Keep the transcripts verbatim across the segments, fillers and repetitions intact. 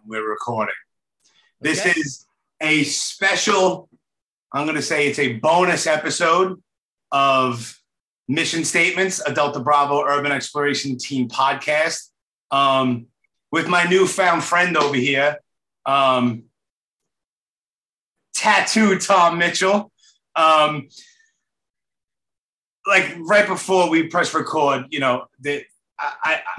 we're recording. This Okay. is a special, I'm going to say it's a bonus episode of Mission Statements, a Delta Bravo Urban Exploration Team podcast, um, with my newfound friend over here, um, Tattoo Tom Mitchell. Um, like right before we press record, you know, the, I, I,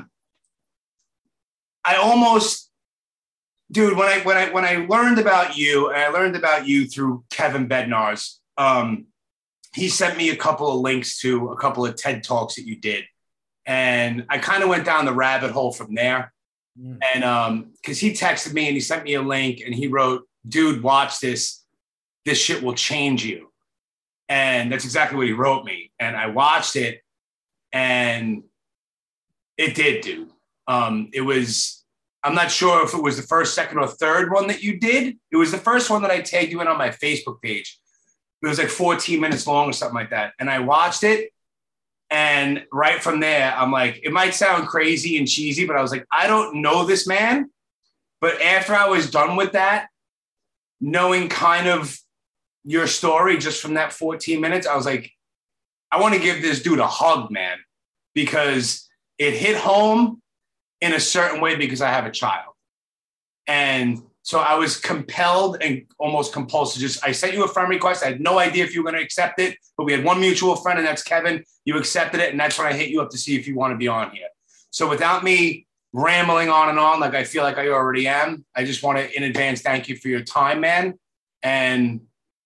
I almost, dude, when I when I when I learned about you, and I learned about you through Kevin Bednar's, um, he sent me a couple of links to a couple of TED Talks that you did, and I kind of went down the rabbit hole from there. Mm. And um, because he texted me and he sent me a link, and he wrote, "Dude, watch this. This shit will change you." And that's exactly what he wrote me. And I watched it, and it did, dude. Um, it was, I'm not sure if it was the first, second, or third one that you did. It was the first one that I tagged you in on my Facebook page. It was like fourteen minutes long or something like that. And I watched it. And right from there, I'm like, it might sound crazy and cheesy, but I was like, I don't know this man. But after I was done with that, knowing kind of your story just from that fourteen minutes, I was like, I want to give this dude a hug, man, because it hit home in a certain way because I have a child. And so I was compelled and almost compulsive to just, I sent you a friend request. I had no idea if you were going to accept it, but we had one mutual friend, and that's Kevin. You accepted it, and that's when I hit you up to see if you want to be on here. So without me rambling on and on like I feel like I already am, I just want to in advance thank you for your time, man. And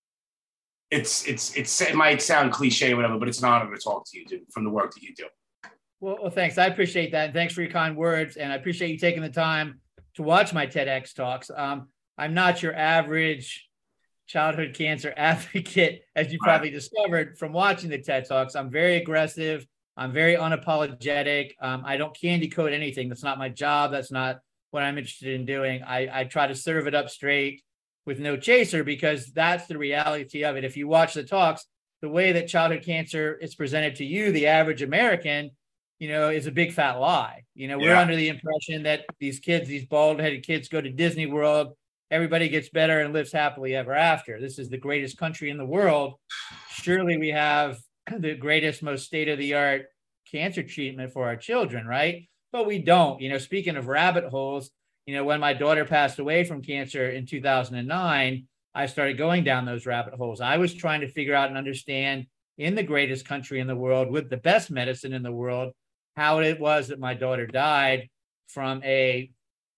it's it's it's it might sound cliche or whatever, but it's an honor to talk to you, dude, from the work that you do. Well, well, thanks. I appreciate that. And thanks for your kind words. And I appreciate you taking the time to watch my TEDx talks. Um, I'm not your average childhood cancer advocate, as you probably right. discovered from watching the TED Talks. I'm very aggressive. I'm very unapologetic. Um, I don't candy coat anything. That's not my job. That's not what I'm interested in doing. I, I try to serve it up straight with no chaser, because that's the reality of it. If you watch the talks, the way that childhood cancer is presented to you, the average American, you know, is a big fat lie. You know, we're yeah. under the impression that these kids, these bald-headed kids go to Disney World, everybody gets better and lives happily ever after. This is the greatest country in the world. Surely we have the greatest, most state-of-the-art cancer treatment for our children, right? But we don't. You know, speaking of rabbit holes, you know, when my daughter passed away from cancer in two thousand nine, I started going down those rabbit holes. I was trying to figure out and understand, in the greatest country in the world with the best medicine in the world, how it was that my daughter died from a,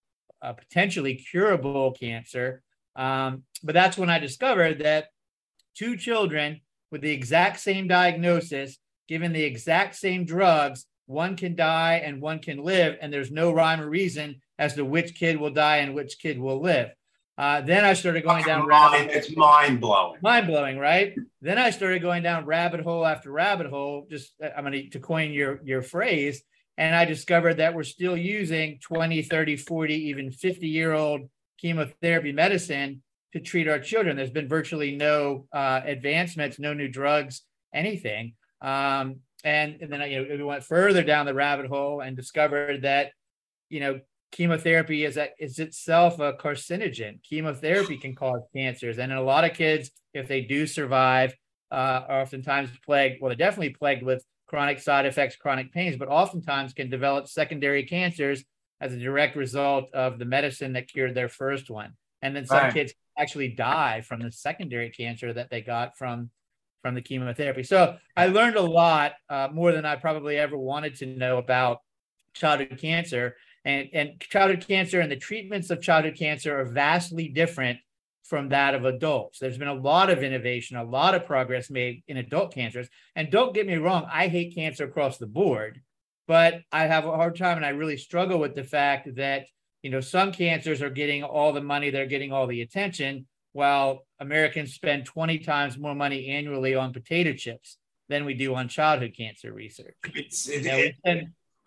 a potentially curable cancer. Um, but that's when I discovered that two children with the exact same diagnosis, given the exact same drugs, one can die and one can live, and there's no rhyme or reason as to which kid will die and which kid will live. Uh, then I started going down rabbit hole. It's mind-blowing. Mind-blowing, right? Then I started going down rabbit hole after rabbit hole, just, I'm going to, to coin your, your phrase, and I discovered that we're still using twenty, thirty, forty, even fifty-year-old chemotherapy medicine to treat our children. There's been virtually no uh, advancements, no new drugs, anything. Um, and, and then you know, we went further down the rabbit hole and discovered that, you know, chemotherapy is, a, is itself a carcinogen. Chemotherapy can cause cancers. And in a lot of kids, if they do survive, uh, are oftentimes plagued, well, they're definitely plagued with chronic side effects, chronic pains, but oftentimes can develop secondary cancers as a direct result of the medicine that cured their first one. And then some right. kids actually die from the secondary cancer that they got from, from the chemotherapy. So I learned a lot, uh, more than I probably ever wanted to know about childhood cancer. And, and childhood cancer and the treatments of childhood cancer are vastly different from that of adults. There's been a lot of innovation, a lot of progress made in adult cancers. And don't get me wrong, I hate cancer across the board, but I have a hard time and I really struggle with the fact that, you know, some cancers are getting all the money, they're getting all the attention, while Americans spend twenty times more money annually on potato chips than we do on childhood cancer research. It's, it, you know, it, it's,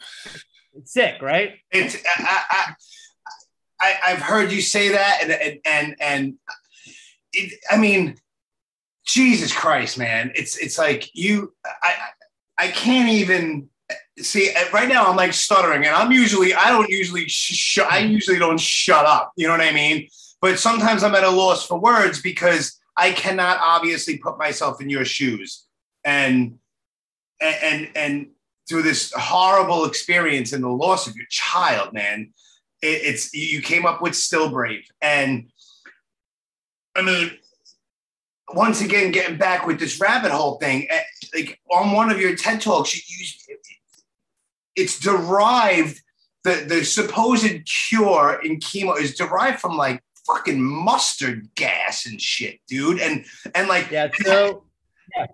it's sick, right? It's I, I, I, I've heard you say that, and and and, and it, I mean, Jesus Christ, man! It's it's like you, I I can't even See, right now I'm like stuttering, and I'm usually I don't usually sh- I usually don't shut up. You know what I mean? But sometimes I'm at a loss for words because I cannot obviously put myself in your shoes, and and and through this horrible experience and the loss of your child, man, it, it's you came up with Still Brave, and I mean, once again, getting back with this rabbit hole thing, like on one of your TED Talks, you, you it's derived, the, the supposed cure in chemo is derived from like fucking mustard gas and shit, dude. And, and like, yeah. So, yeah.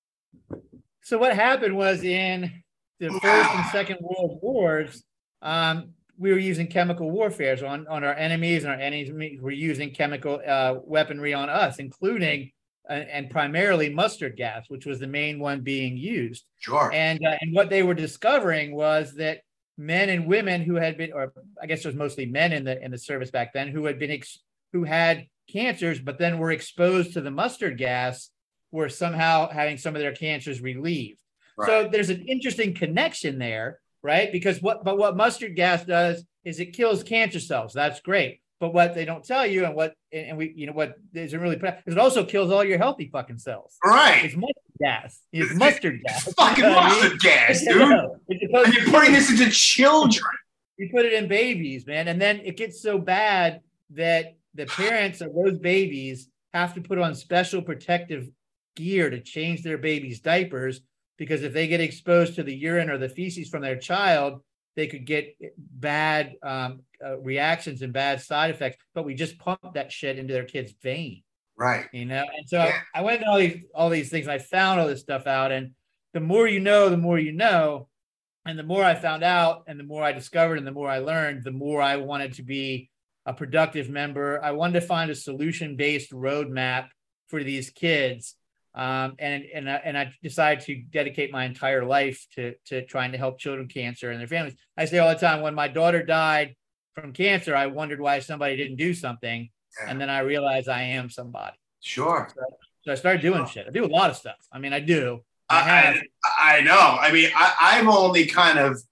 So what happened was in the First and Second World Wars, um, we were using chemical warfare so on, on our enemies, and our enemies were using chemical uh, weaponry on us, including uh, and primarily mustard gas, which was the main one being used. Sure. And uh, and what they were discovering was that men and women who had been, or I guess it was mostly men in the in the service back then, who had been ex- who had cancers, but then were exposed to the mustard gas, were somehow having some of their cancers relieved. Right. So there's an interesting connection there, right? Because what but what mustard gas does is it kills cancer cells. That's great. But what they don't tell you, and what and we you know what isn't really is it also kills all your healthy fucking cells. Right. It's mustard gas. It's mustard gas. It's fucking mustard I mean? gas, dude. And you're putting this into children. You put it in babies, man, and then it gets so bad that the parents of those babies have to put on special protective gear to change their babies' diapers, because if they get exposed to the urine or the feces from their child, they could get bad um, uh, reactions and bad side effects. But we just pump that shit into their kid's vein. Right. You know, and so yeah. I went into all these all these things. And I found all this stuff out, and the more you know, the more you know, and the more I found out, and the more I discovered, and the more I learned, the more I wanted to be a productive member. I wanted to find a solution-based roadmap for these kids, um, and and I, and I decided to dedicate my entire life to to trying to help children with cancer and their families. I say all the time, when my daughter died from cancer, I wondered why somebody didn't do something. Yeah. And then I realized I am somebody. Sure. So, so I started doing shit. I do a lot of stuff. I mean, I do. I, I, have. I, I know. I mean, I, I've only kind of,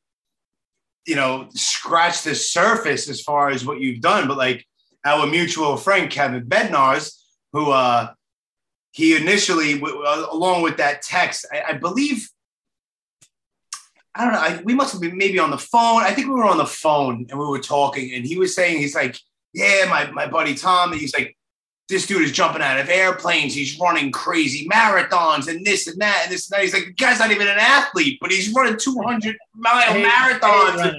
you know, scratched the surface as far as what you've done. But like our mutual friend, Kevin Bednarz, who uh, he initially, w- along with that text, I, I believe, I don't know, I, we must have been maybe on the phone. I think we were on the phone and we were talking, and he was saying, he's like, yeah, my, my buddy Tom, he's like, this dude is jumping out of airplanes. He's running crazy marathons and this and that and this and that. He's like, the guy's not even an athlete, but he's running two hundred mile hate, marathons.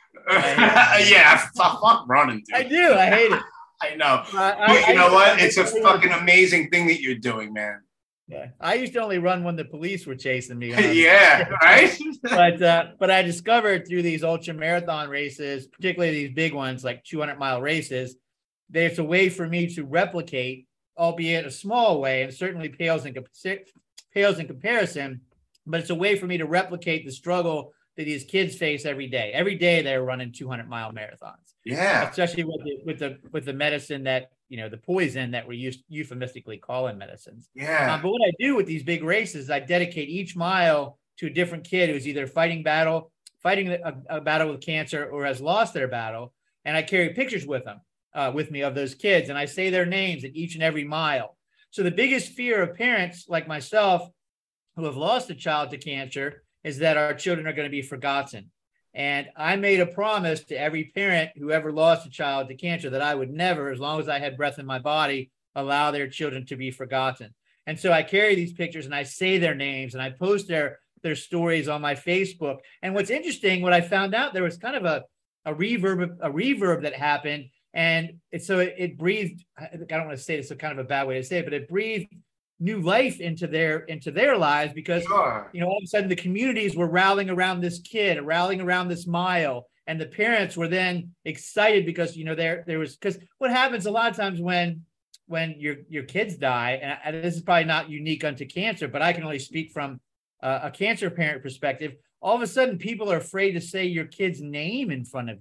Hate yeah, fuck running, dude. I do. I hate it. I know. Uh, but I, you know I, what? I, it's a fucking amazing thing that you're doing, man. Yeah, I used to only run when the police were chasing me. Yeah, right. but uh, but I discovered through these ultra marathon races, particularly these big ones like two hundred mile races, there's a way for me to replicate, albeit a small way, and certainly pales in pales in comparison. But it's a way for me to replicate the struggle that these kids face every day. Every day they're running two hundred mile marathons. Yeah, especially with the with the with the medicine that, you know, the poison that we used euphemistically calling medicines. Yeah. Um, but what I do with these big races, I dedicate each mile to a different kid who's either fighting battle, fighting a, a battle with cancer, or has lost their battle, and I carry pictures with them. Uh, with me of those kids, and I say their names at each and every mile. So the biggest fear of parents like myself who have lost a child to cancer is that our children are going to be forgotten. And I made a promise to every parent who ever lost a child to cancer that I would never, as long as I had breath in my body, allow their children to be forgotten. And so I carry these pictures and I say their names and I post their their stories on my Facebook. And what's interesting, what I found out, there was kind of a a reverb a reverb that happened. And it, so it, it breathed, I don't want to say this, a kind of a bad way to say it, but it breathed new life into their into their lives, because, sure, you know, all of a sudden the communities were rallying around this kid, rallying around this mile. And the parents were then excited because, you know, there there was, because what happens a lot of times when when your your kids die, and, and this is probably not unique unto cancer, but I can only speak from uh, a cancer parent perspective, all of a sudden people are afraid to say your kid's name in front of you.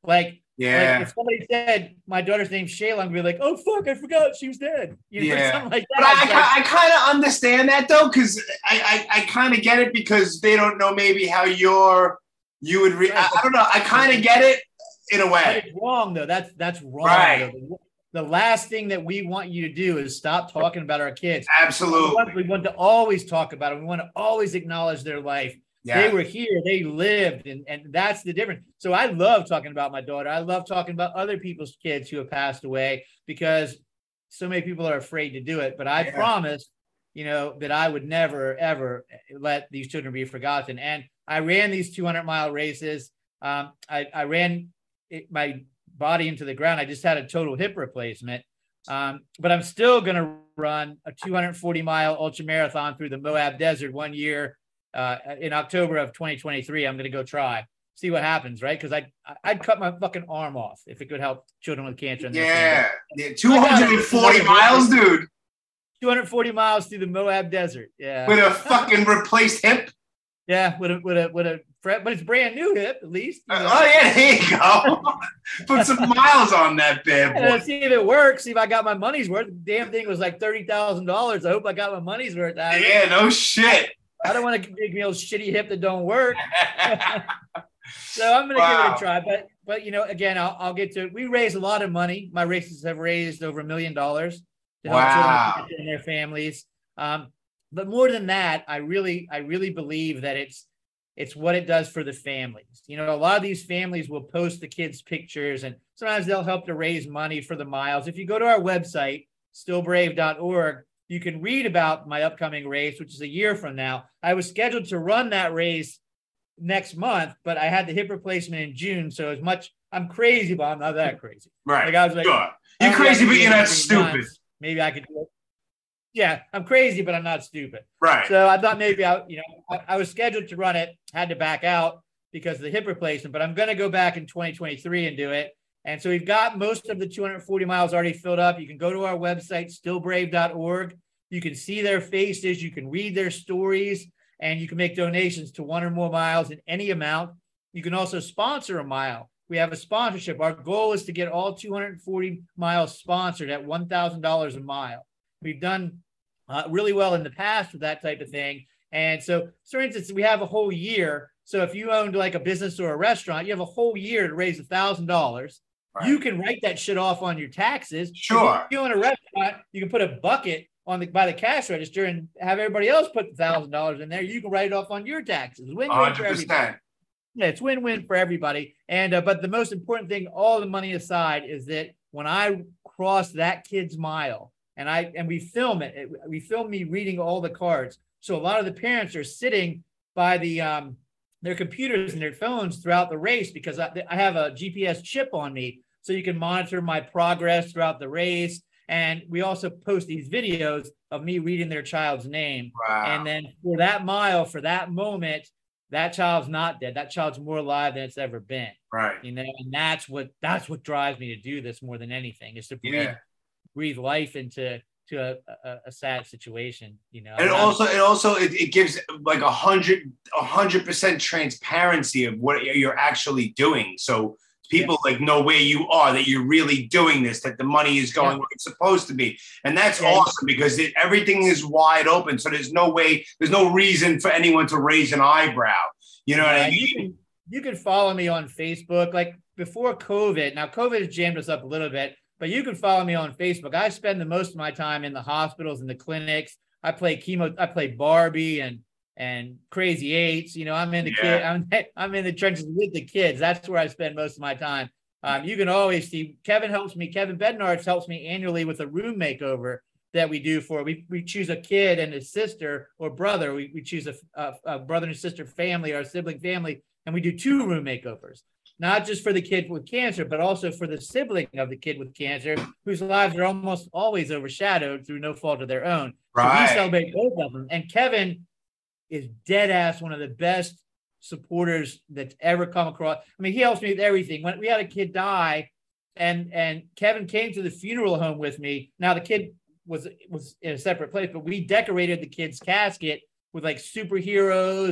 Like, yeah. like if somebody said my daughter's name's Shayla, I'm gonna be like, oh fuck, I forgot she was dead. You know, yeah. something like that. But I, like, I, I kind of understand that though, because I, I, I kind of get it because they don't know maybe how you're, you would, re- right, I, I don't know. I kind of get it in a way. But it's wrong though. That's that's wrong. Right. Though. The last thing that we want you to do is stop talking about our kids. Absolutely. We want, we want to always talk about them. We want to always acknowledge their life. Yeah. They were here, they lived, and, and that's the difference. So I love talking about my daughter. I love talking about other people's kids who have passed away because so many people are afraid to do it. But I yeah. promised, you know, that I would never, ever let these children be forgotten. And I ran these two hundred mile races. Um, I, I ran it, my body into the ground. I just had a total hip replacement. Um, but I'm still going to run a two hundred forty mile ultra marathon through the Moab Desert one year. Uh, in October of twenty twenty-three, I'm going to go try, see what happens, right? Because I I'd cut my fucking arm off if it could help children with cancer. Yeah, yeah, two hundred forty miles, dude. two hundred forty miles through the Moab Desert. Yeah, with a fucking replaced hip. Yeah, with a with a with a but it's brand new hip at least. You know? Oh yeah, there you go. Put some miles on that bad boy. Yeah, see if it works. See if I got my money's worth. The damn thing was like thirty thousand dollars. I hope I got my money's worth out of it. Yeah, no shit. I don't want to give me a shitty hip that don't work. So I'm going to wow. give it a try. But, but you know, again, I'll, I'll get to it. We raise a lot of money. My races have raised over a million dollars to help wow. children and their families. Um, but more than that, I really, I really believe that it's, it's what it does for the families. You know, a lot of these families will post the kids' pictures and sometimes they'll help to raise money for the miles. If you go to our website, still brave dot org, you can read about my upcoming race, which is a year from now. I was scheduled to run that race next month, but I had the hip replacement in June. So as much, I'm crazy, but I'm not that crazy. Right. Like I was like, sure. You're crazy, but you're not stupid. Months. Maybe I could do it. Yeah, I'm crazy, but I'm not stupid. Right. So I thought maybe I, you know, I, I was scheduled to run it, had to back out because of the hip replacement, but I'm going to go back in twenty twenty-three and do it. And so we've got most of the two hundred forty miles already filled up. You can go to our website, still brave dot org. You can see their faces. You can read their stories, and you can make donations to one or more miles in any amount. You can also sponsor a mile. We have a sponsorship. Our goal is to get all two hundred forty miles sponsored at one thousand dollars a mile. We've done uh, really well in the past with that type of thing. And so, for instance, we have a whole year. So if you owned like a business or a restaurant, you have a whole year to raise one thousand dollars. Right. You can write that shit off on your taxes. Sure. If you own a restaurant, you can put a bucket on the by the cash register and have everybody else put the thousand dollars in there. You can write it off on your taxes. Win-win for everybody. Yeah, it's win-win for everybody. And uh, but the most important thing, all the money aside, is that when I cross that kid's mile and I and we film it, it we film me reading all the cards. So a lot of the parents are sitting by the um their computers and their phones throughout the race because I, I have a G P S chip on me, so you can monitor my progress throughout the race. And we also post these videos of me reading their child's name. Wow. And then for that mile, for that moment, that child's not dead. That child's more alive than it's ever been. Right. You know, and that's what that's what drives me to do this more than anything, is to breathe, yeah. breathe life into to a, a, a sad situation, you know. And also, it also it, it gives like a hundred a hundred percent transparency of what you're actually doing. So people yeah. like know where you are, that you're really doing this, that the money is going yeah. where it's supposed to be. And that's yeah. awesome because it, everything is wide open. So there's no way, there's no reason for anyone to raise an eyebrow. You know yeah, what I mean? You can, you can follow me on Facebook. Like before COVID, now COVID has jammed us up a little bit, but you can follow me on Facebook. I spend the most of my time in the hospitals and the clinics. I play chemo, I play Barbie and and Crazy Eights. You know, I'm in the yeah. kid, I'm I'm in the trenches with the kids. That's where I spend most of my time. Um, you can always see Kevin helps me. Kevin Bednarz helps me annually with a room makeover that we do for. We we choose a kid and his sister or brother. We we choose a, a, a brother and sister family, our sibling family, and we do two room makeovers. Not just for the kid with cancer, but also for the sibling of the kid with cancer, whose lives are almost always overshadowed through no fault of their own. Right. So we celebrate both of them. And Kevin is dead ass one of the best supporters that's ever come across. I mean, he helps me with everything. When we had a kid die, and and Kevin came to the funeral home with me. Now the kid was was in a separate place, but we decorated the kid's casket with like superheroes and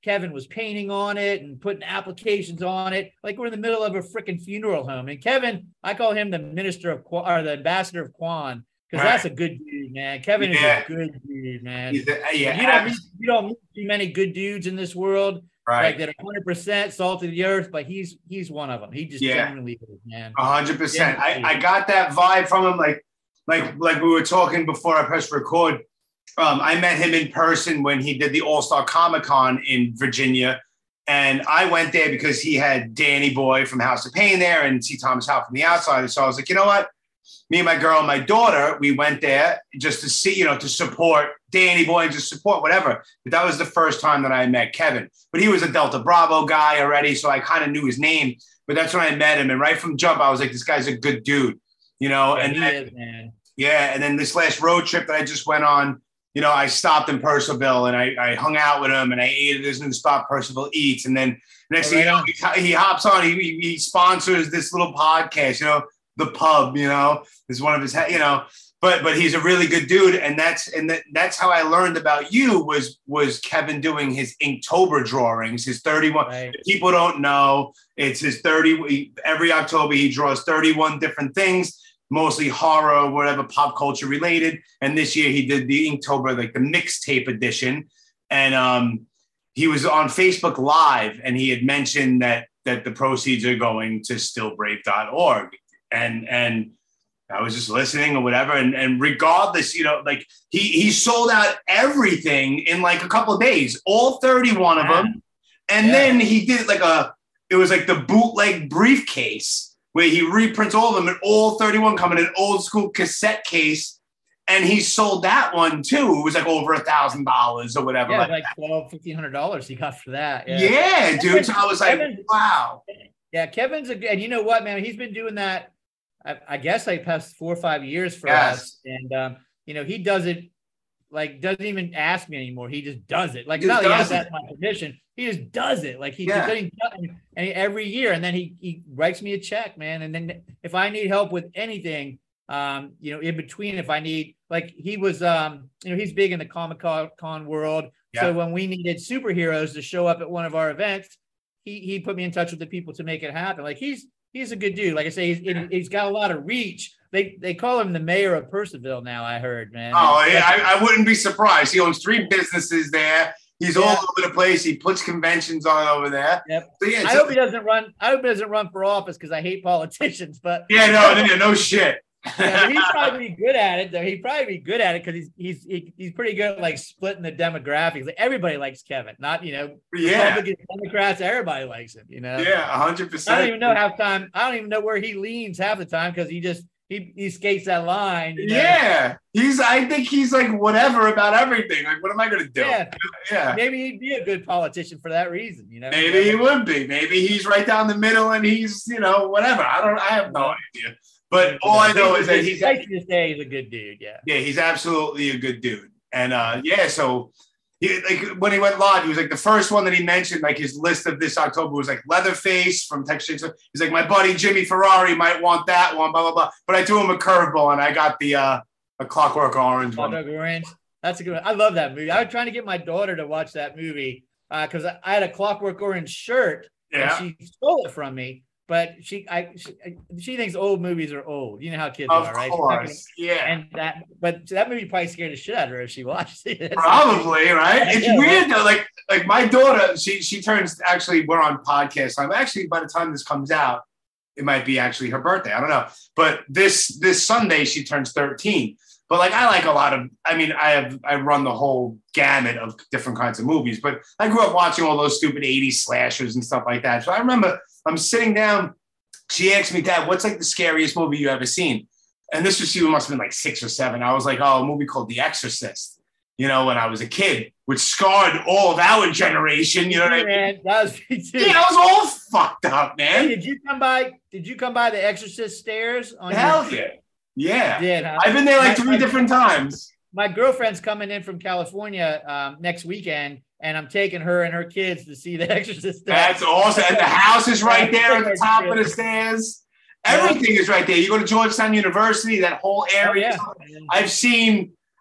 Kevin was painting on it and putting applications on it. Like we're in the middle of a freaking funeral home. And Kevin, I call him the minister of or the ambassador of Quan because right. that's a good dude, man. Kevin yeah. is a good dude, man. A, yeah, you don't meet, you don't meet too many good dudes in this world, right? Like that are one hundred percent salt of the earth, but he's he's one of them. He just yeah. genuinely is, man. one hundred percent. I, I got that vibe from him, like like like we were talking before I pressed record. Um, I met him in person when he did the All-Star Comic-Con in Virginia. And I went there because he had Danny Boy from House of Pain there and C. Thomas Howell from The Outsider. So I was like, you know what? Me and my girl and my daughter, we went there just to see, you know, to support Danny Boy and just support whatever. But that was the first time that I met Kevin. But he was a Delta Bravo guy already, so I kind of knew his name. But that's when I met him. And right from jump, I was like, this guy's a good dude, you know? Yeah, and he then, is, man. Yeah, and then this last road trip that I just went on, you know, I stopped in Purcellville and I, I hung out with him and I ate at his new spot, Purcellville Eats. And then next thing you know, he, he hops on, he, he sponsors this little podcast, you know, The Pub, you know, is one of his, you know, but but he's a really good dude. And that's and that, that's how I learned about you was was Kevin doing his Inktober drawings, his thirty-one. Right. People don't know it's his thirty. Every October he draws thirty-one different things. Mostly horror, whatever, pop culture related. And this year he did the Inktober, like the mixtape edition. And um, he was on Facebook Live and he had mentioned that that the proceeds are going to still brave dot org. And and I was just listening or whatever. And, and regardless, you know, like he he sold out everything in like a couple of days, all thirty-one of them. And yeah. then he did like a, it was like the bootleg briefcase, where he reprints all of them and all thirty-one come in an old school cassette case. And he sold that one too. It was like over a thousand dollars or whatever. Yeah, like, like twelve, fifteen hundred dollars he got for that. Yeah, yeah dude. So I was like, Kevin, wow. Yeah, Kevin's a good, and you know what, man? He's been doing that, I, I guess, like past four or five years for yes. us. And, um, you know, he does it, like, doesn't even ask me anymore. He just does it. Like, he not that he has my permission. He just does it. Like he, yeah. does it, and he, every year, and then he he writes me a check, man. And then if I need help with anything, um, you know, in between, if I need, like he was, um, you know, he's big in the Comic Con world. Yeah. So when we needed superheroes to show up at one of our events, he he put me in touch with the people to make it happen. Like he's he's a good dude. Like I say, he's yeah. he's got a lot of reach. They they call him the mayor of Purcellville now. I heard, man. Oh yeah, I, I wouldn't be surprised. He owns three businesses there. He's yeah. all over the place. He puts conventions on over there. Yep. So, yeah, I hope he doesn't run. I hope he doesn't run for office because I hate politicians. But yeah, no, no, no shit. Yeah, he'd probably be good at it, though. He'd probably be good at it because he's he's he, he's pretty good at like splitting the demographics. Like everybody likes Kevin, not you know, yeah, Republicans, Democrats. Everybody likes him. You know. Yeah, a hundred percent. I don't even know half time. I don't even know where he leans half the time because he just. He, he skates that line. You know? Yeah, he's. I think he's like whatever about everything. Like, what am I going to do? Yeah, yeah. Maybe he'd be a good politician for that reason. You know, maybe he would be. Maybe he's right down the middle, and he's you know whatever. I don't. I have no idea. But all I know is that he's. Nice to say he's a good dude. Yeah. Yeah, he's absolutely a good dude, and uh, yeah, so. He, like when he went live, he was like the first one that he mentioned. Like his list of this October was like Leatherface from Texas. He's like my buddy Jimmy Ferrari might want that one, blah blah blah. But I threw him a curveball and I got the uh, a Clockwork Orange one. Clockwork Orange. That's a good one. I love that movie. I was trying to get my daughter to watch that movie because uh, I had a Clockwork Orange shirt. Yeah. And she stole it from me. But she, I, she, she thinks old movies are old. You know how kids of are, right? Course, yeah. And that, but that movie probably scared the shit out of her if she watched it. Probably, right? It's yeah, weird right? though. Like, like my daughter, she she turns. Actually, we're on podcast time. Actually, by the time this comes out, it might be actually her birthday. I don't know. But this this Sunday, she turns thirteen. But like, I like a lot of. I mean, I have I run the whole gamut of different kinds of movies. But I grew up watching all those stupid eighties slashers and stuff like that. So I remember I'm sitting down. She asked me, Dad, what's like the scariest movie you ever seen? And this was, she must have been like six or seven. I was like, oh, a movie called The Exorcist, you know, when I was a kid, which scarred all of our generation. You know what I mean? That was me too. Yeah, I was all fucked up, man. Hey, did you come by, did you come by the Exorcist stairs? On Hell your- yeah. Yeah. Did, huh? I've been there like my, three my, different times. My girlfriend's coming in from California um, next weekend. And I'm taking her and her kids to see The Exorcist. That's awesome. And the house is right there at the top of the stairs. Everything is right there. You go to Georgetown University, that whole area. Oh, yeah. I've seen,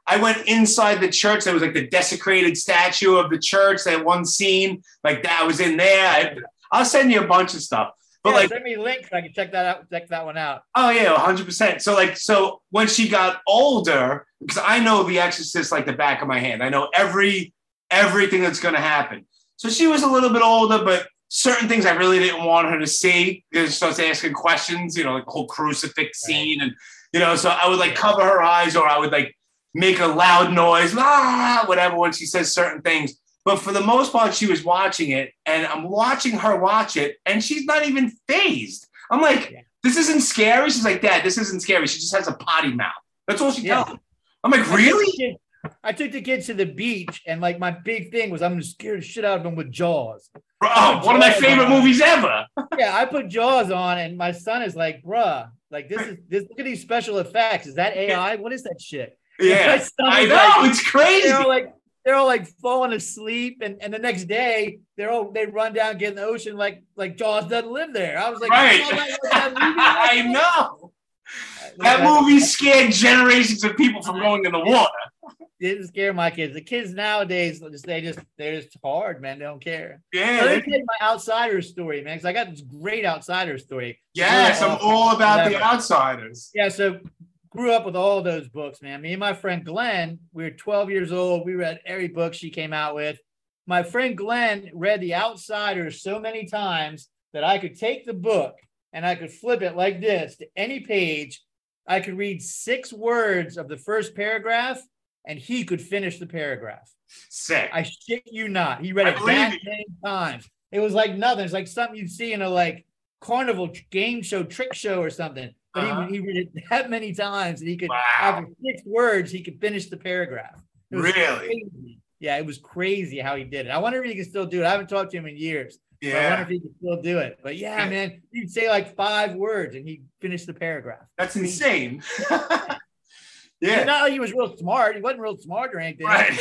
I went inside the church. There was like the desecrated statue of the church. That one scene, like that was in there. I, I'll send you a bunch of stuff. But yeah, like, send me links. So I can check that out. Check that one out. Oh yeah, one hundred percent. So like, so when she got older, because I know The Exorcist like the back of my hand. I know every everything that's going to happen. So she was a little bit older, but certain things I really didn't want her to see because she starts asking questions. You know, like the whole crucifix scene, and you know, so I would like cover her eyes, or I would like make a loud noise, ah, whatever, when she says certain things. But for the most part, she was watching it, and I'm watching her watch it, and she's not even fazed. I'm like, yeah. This isn't scary. She's like, Dad, this isn't scary. She just has a potty mouth. That's all she yeah. tells me. I'm like, really? I took the kids to the beach, and like my big thing was I'm going to scare the shit out of them with Jaws. Oh, one of my favorite on. movies ever. Yeah, I put Jaws on, and my son is like, bruh, like this is this. Look at these special effects. Is that A I? What is that shit? Yeah, I know. Like, it's crazy. They're all like, they're all like falling asleep, and, and the next day they're all they run down, get in the ocean, like like Jaws doesn't live there. I was like, right. that, that I know. That movie scared generations of people from going in the water. It didn't scare my kids. The kids nowadays, they just they're just hard, man. They don't care. Yeah. So let me tell you my outsider story, man, because I got this great outsider story. Yes, I'm all about the outsiders. Yeah, so grew up with all those books, man. Me and my friend Glenn, we were twelve years old. We read every book she came out with. My friend Glenn read The Outsiders so many times that I could take the book and I could flip it like this to any page. I could read six words of the first paragraph, and he could finish the paragraph. Sick. I shit you not. He read it that many times. It was like nothing. It's like something you'd see in a like carnival game show, trick show or something. But uh-huh. he, he read it that many times, and he could, wow. after six words, he could finish the paragraph. Really? Crazy. Yeah, it was crazy how he did it. I wonder if he can still do it. I haven't talked to him in years. Yeah. I wonder if he can still do it. But yeah, man, he'd say like five words, and he'd finish the paragraph. That's insane. Yeah. Not like he was real smart. He wasn't real smart or anything. Right.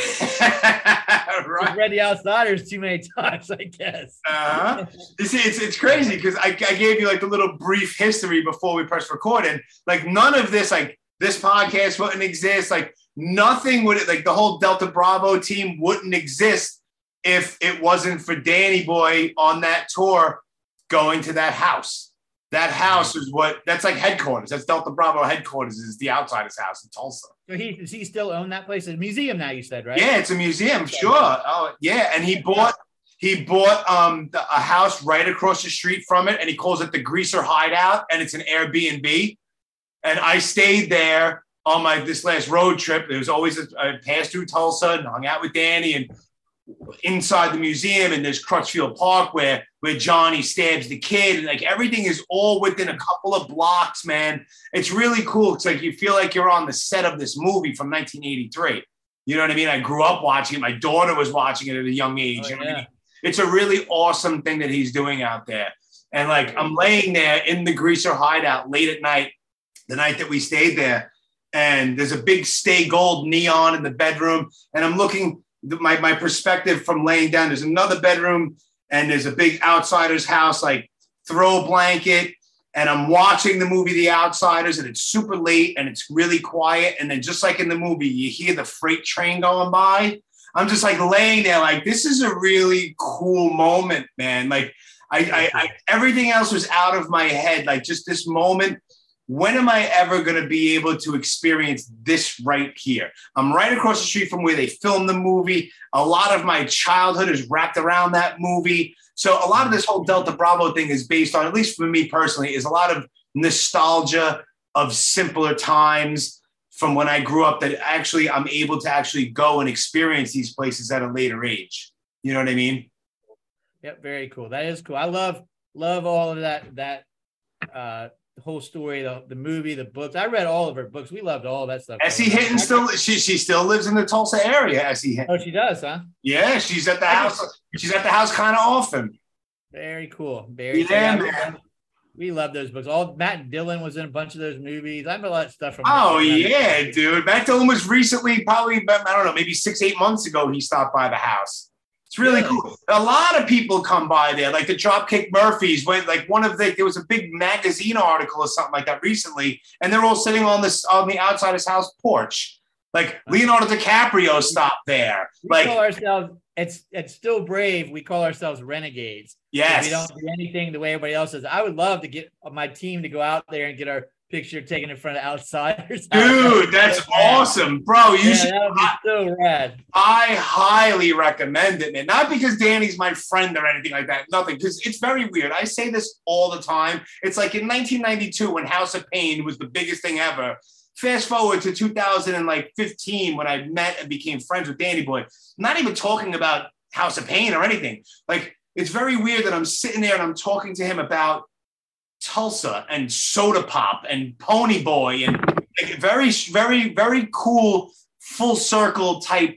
Right. He read The Outsiders too many times, I guess. Uh-huh. You see, it's, it's crazy because I, I gave you like the little brief history before we pressed record. And like none of this, like this podcast wouldn't exist. Like nothing would, like the whole Delta Bravo team wouldn't exist if it wasn't for Danny Boy on that tour going to that house. That house is what, that's like headquarters. That's Delta Bravo headquarters, is the Outsiders house in Tulsa. So he, does he still own that place? It's a museum now, you said, right? Yeah, it's a museum, sure. Oh, yeah. And he bought, he bought um, the, a house right across the street from it, and he calls it the Greaser Hideout, and it's an Airbnb. And I stayed there on my, this last road trip. There was always, a, I passed through Tulsa and hung out with Danny, and inside the museum, and there's Crutchfield Park where where Johnny stabs the kid, and like everything is all within a couple of blocks, man. It's really cool. It's like you feel like you're on the set of this movie from nineteen eighty-three. You know what I mean? I grew up watching it. My daughter was watching it at a young age. Oh, you know yeah. what I mean? It's a really awesome thing that he's doing out there. And like I'm laying there in the Greaser Hideout late at night, the night that we stayed there, and there's a big Stay Gold neon in the bedroom, and I'm looking. My, my perspective from laying down, there's another bedroom, and there's a big Outsiders house, like throw blanket, and I'm watching the movie The Outsiders, and it's super late and it's really quiet, and then just like in the movie, you hear the freight train going by. I'm just like laying there like, this is a really cool moment, man. Like I, I, I everything else was out of my head. Like just this moment. When am I ever going to be able to experience this right here? I'm right across the street from where they filmed the movie. A lot of my childhood is wrapped around that movie. So a lot of this whole Delta Bravo thing is based on, at least for me personally, is a lot of nostalgia of simpler times from when I grew up, that actually I'm able to actually go and experience these places at a later age. You know what I mean? Yep. Very cool. That is cool. I love, love all of that, that, uh, the whole story, the, the movie, the books. I read all of her books. We loved all of that stuff. Essie Hinton still, she she still lives in the Tulsa area. Essie Hinton. Oh, she does, huh? Yeah, she's at the house. She's at the house kind of often. Very cool. Very yeah, cool. man. We love those books. All Matt Dillon was in a bunch of those movies. I remember a lot of stuff from. Oh yeah, dude. Matt Dillon was recently, probably I don't know, maybe six, eight months ago. He stopped by the house. It's really, really cool. A lot of people come by there, like the Dropkick Murphys. Went like one of the, there was a big magazine article or something like that recently, and they're all sitting on this on the Outsiders house porch. Like Leonardo DiCaprio stopped there. We like call ourselves, it's it's still brave. We call ourselves renegades. Yes. We don't do anything the way everybody else does. I would love to get my team to go out there and get our picture taken in front of outsiders. Dude, that's awesome, bro. You yeah, should. That would be so rad. I highly recommend it, man. Not because Danny's my friend or anything like that. Nothing. Because it's very weird. I say this all the time. It's like in nineteen ninety-two when House of Pain was the biggest thing ever. Fast forward to two thousand fifteen when I met and became friends with Danny Boy. I'm not even talking about House of Pain or anything. Like, it's very weird that I'm sitting there and I'm talking to him about Tulsa and Soda Pop and Pony Boy and like very, very, very cool full circle type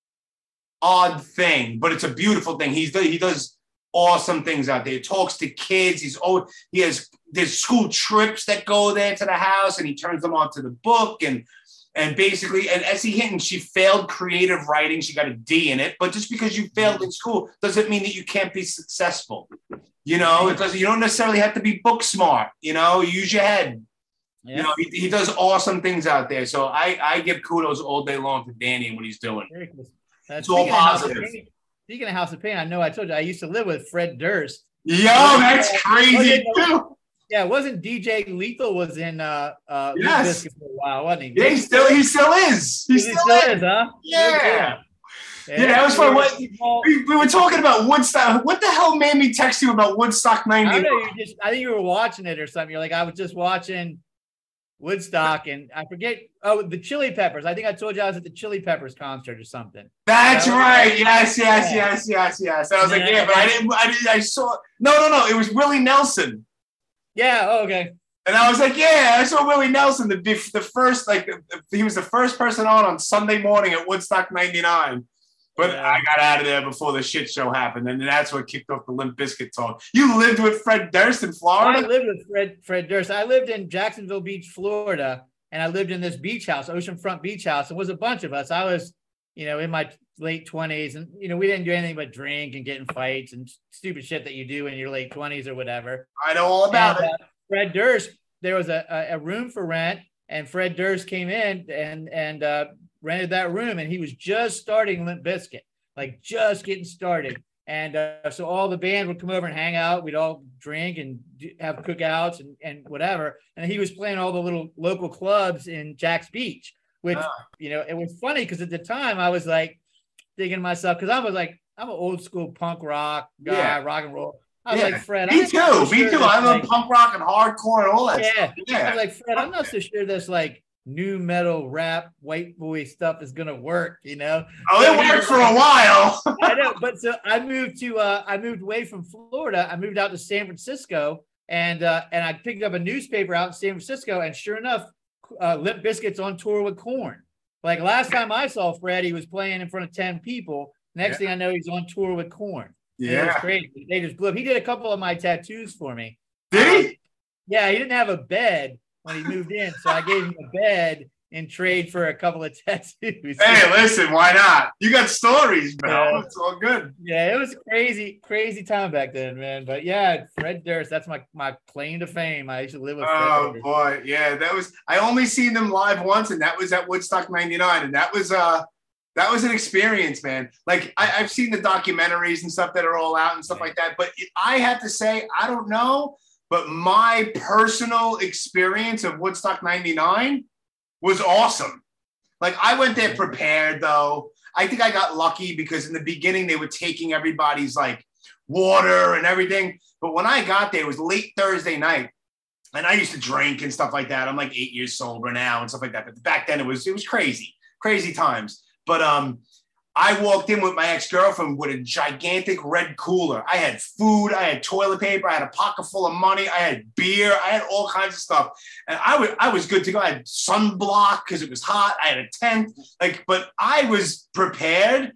odd thing, but it's a beautiful thing. He's he does awesome things out there. He talks to kids. He's oh he has there's school trips that go there to the house, and he turns them onto the book and and basically and Essie Hinton, she failed creative writing. She got a D in it, but just because you failed in school doesn't mean that you can't be successful. You know, it doesn't. You don't necessarily have to be book smart. You know, use your head. Yeah. You know, he, he does awesome things out there. So I, I give kudos all day long to Danny and what he's doing. Uh, it's all positive. Of Pain, speaking of House of Pain, I know I told you I used to live with Fred Durst. Yo, that's uh, crazy too. Yeah, wasn't D J Lethal was in uh uh yes. for a while, wasn't he? Yeah, he still he still is. He, he still, still is. is, huh? Yeah. Yeah, yeah, that was fun. What, we, we were talking about Woodstock. What the hell made me text you about Woodstock ninety? I don't know. You just, I think you were watching it or something. You're like, I was just watching Woodstock, and I forget. Oh, the Chili Peppers. I think I told you I was at the Chili Peppers concert or something. That's so, right. Yes, yes, yeah. yes, yes, yes. I was and like, yeah, but I didn't. I didn't. I saw. No, no, no. It was Willie Nelson. Yeah. Oh, okay. And I was like, yeah, I saw Willie Nelson. The the first, like, he was the first person on on Sunday morning at Woodstock ninety-nine. But yeah. I got out of there before the shit show happened, and that's what kicked off the Limp Bizkit talk. You lived with Fred Durst in Florida? I lived with Fred Fred Durst. I lived in Jacksonville Beach, Florida, and I lived in this beach house, oceanfront beach house. It was a bunch of us. I was, you know, in my late twenties, and, you know, we didn't do anything but drink and get in fights and stupid shit that you do in your late twenties or whatever. I know all about and, it. Uh, Fred Durst, there was a, a, a room for rent, and Fred Durst came in and, and uh, rented that room, and he was just starting Limp Bizkit. Like just getting started. And uh, so all the band would come over and hang out. We'd all drink and do, have cookouts and, and whatever. And he was playing all the little local clubs in Jack's Beach, which, uh. you know, it was funny because at the time I was like thinking to myself, because I was like, I'm an old school punk rock guy, yeah. rock and roll. I was yeah. like, Fred. Me I'm too. So me sure too. I love like, punk rock and hardcore and all that yeah. stuff. Yeah. I was like, Fred, I'm not so sure this like new metal rap white boy stuff is gonna work, you know. Oh, it so, worked for a while. I know, but so I moved to uh I moved away from Florida. I moved out to San Francisco, and uh and I picked up a newspaper out in San Francisco, and sure enough, uh Limp Bizkit's on tour with Korn. Like last time I saw Fred, he was playing in front of ten people. Next yeah. thing I know, he's on tour with Korn. Yeah, it was crazy. They just blew up. He did a couple of my tattoos for me. Did he? Yeah, he didn't have a bed when he moved in, so I gave him a bed in trade for a couple of tattoos. Hey, listen, why not? You got stories, man. Yeah. It's all good. Yeah, it was crazy, crazy time back then, man. But yeah, Fred Durst, that's my my claim to fame. I used to live with Fred Oh Durst. boy, yeah, that was. I only seen them live once, and that was at Woodstock ninety-nine, and that was uh that was an experience, man. Like I, I've seen the documentaries and stuff that are all out and stuff yeah. like that, but I have to say, I don't know. But my personal experience of Woodstock ninety-nine was awesome. Like I went there prepared though. I think I got lucky because in the beginning they were taking everybody's like water and everything. But when I got there, it was late Thursday night. And I used to drink and stuff like that. I'm like eight years sober now and stuff like that. But back then it was, it was crazy, crazy times. But um, I walked in with my ex-girlfriend with a gigantic red cooler. I had food, I had toilet paper, I had a pocket full of money, I had beer, I had all kinds of stuff. And I was, I was good to go. I had sunblock because it was hot. I had a tent, like, but I was prepared.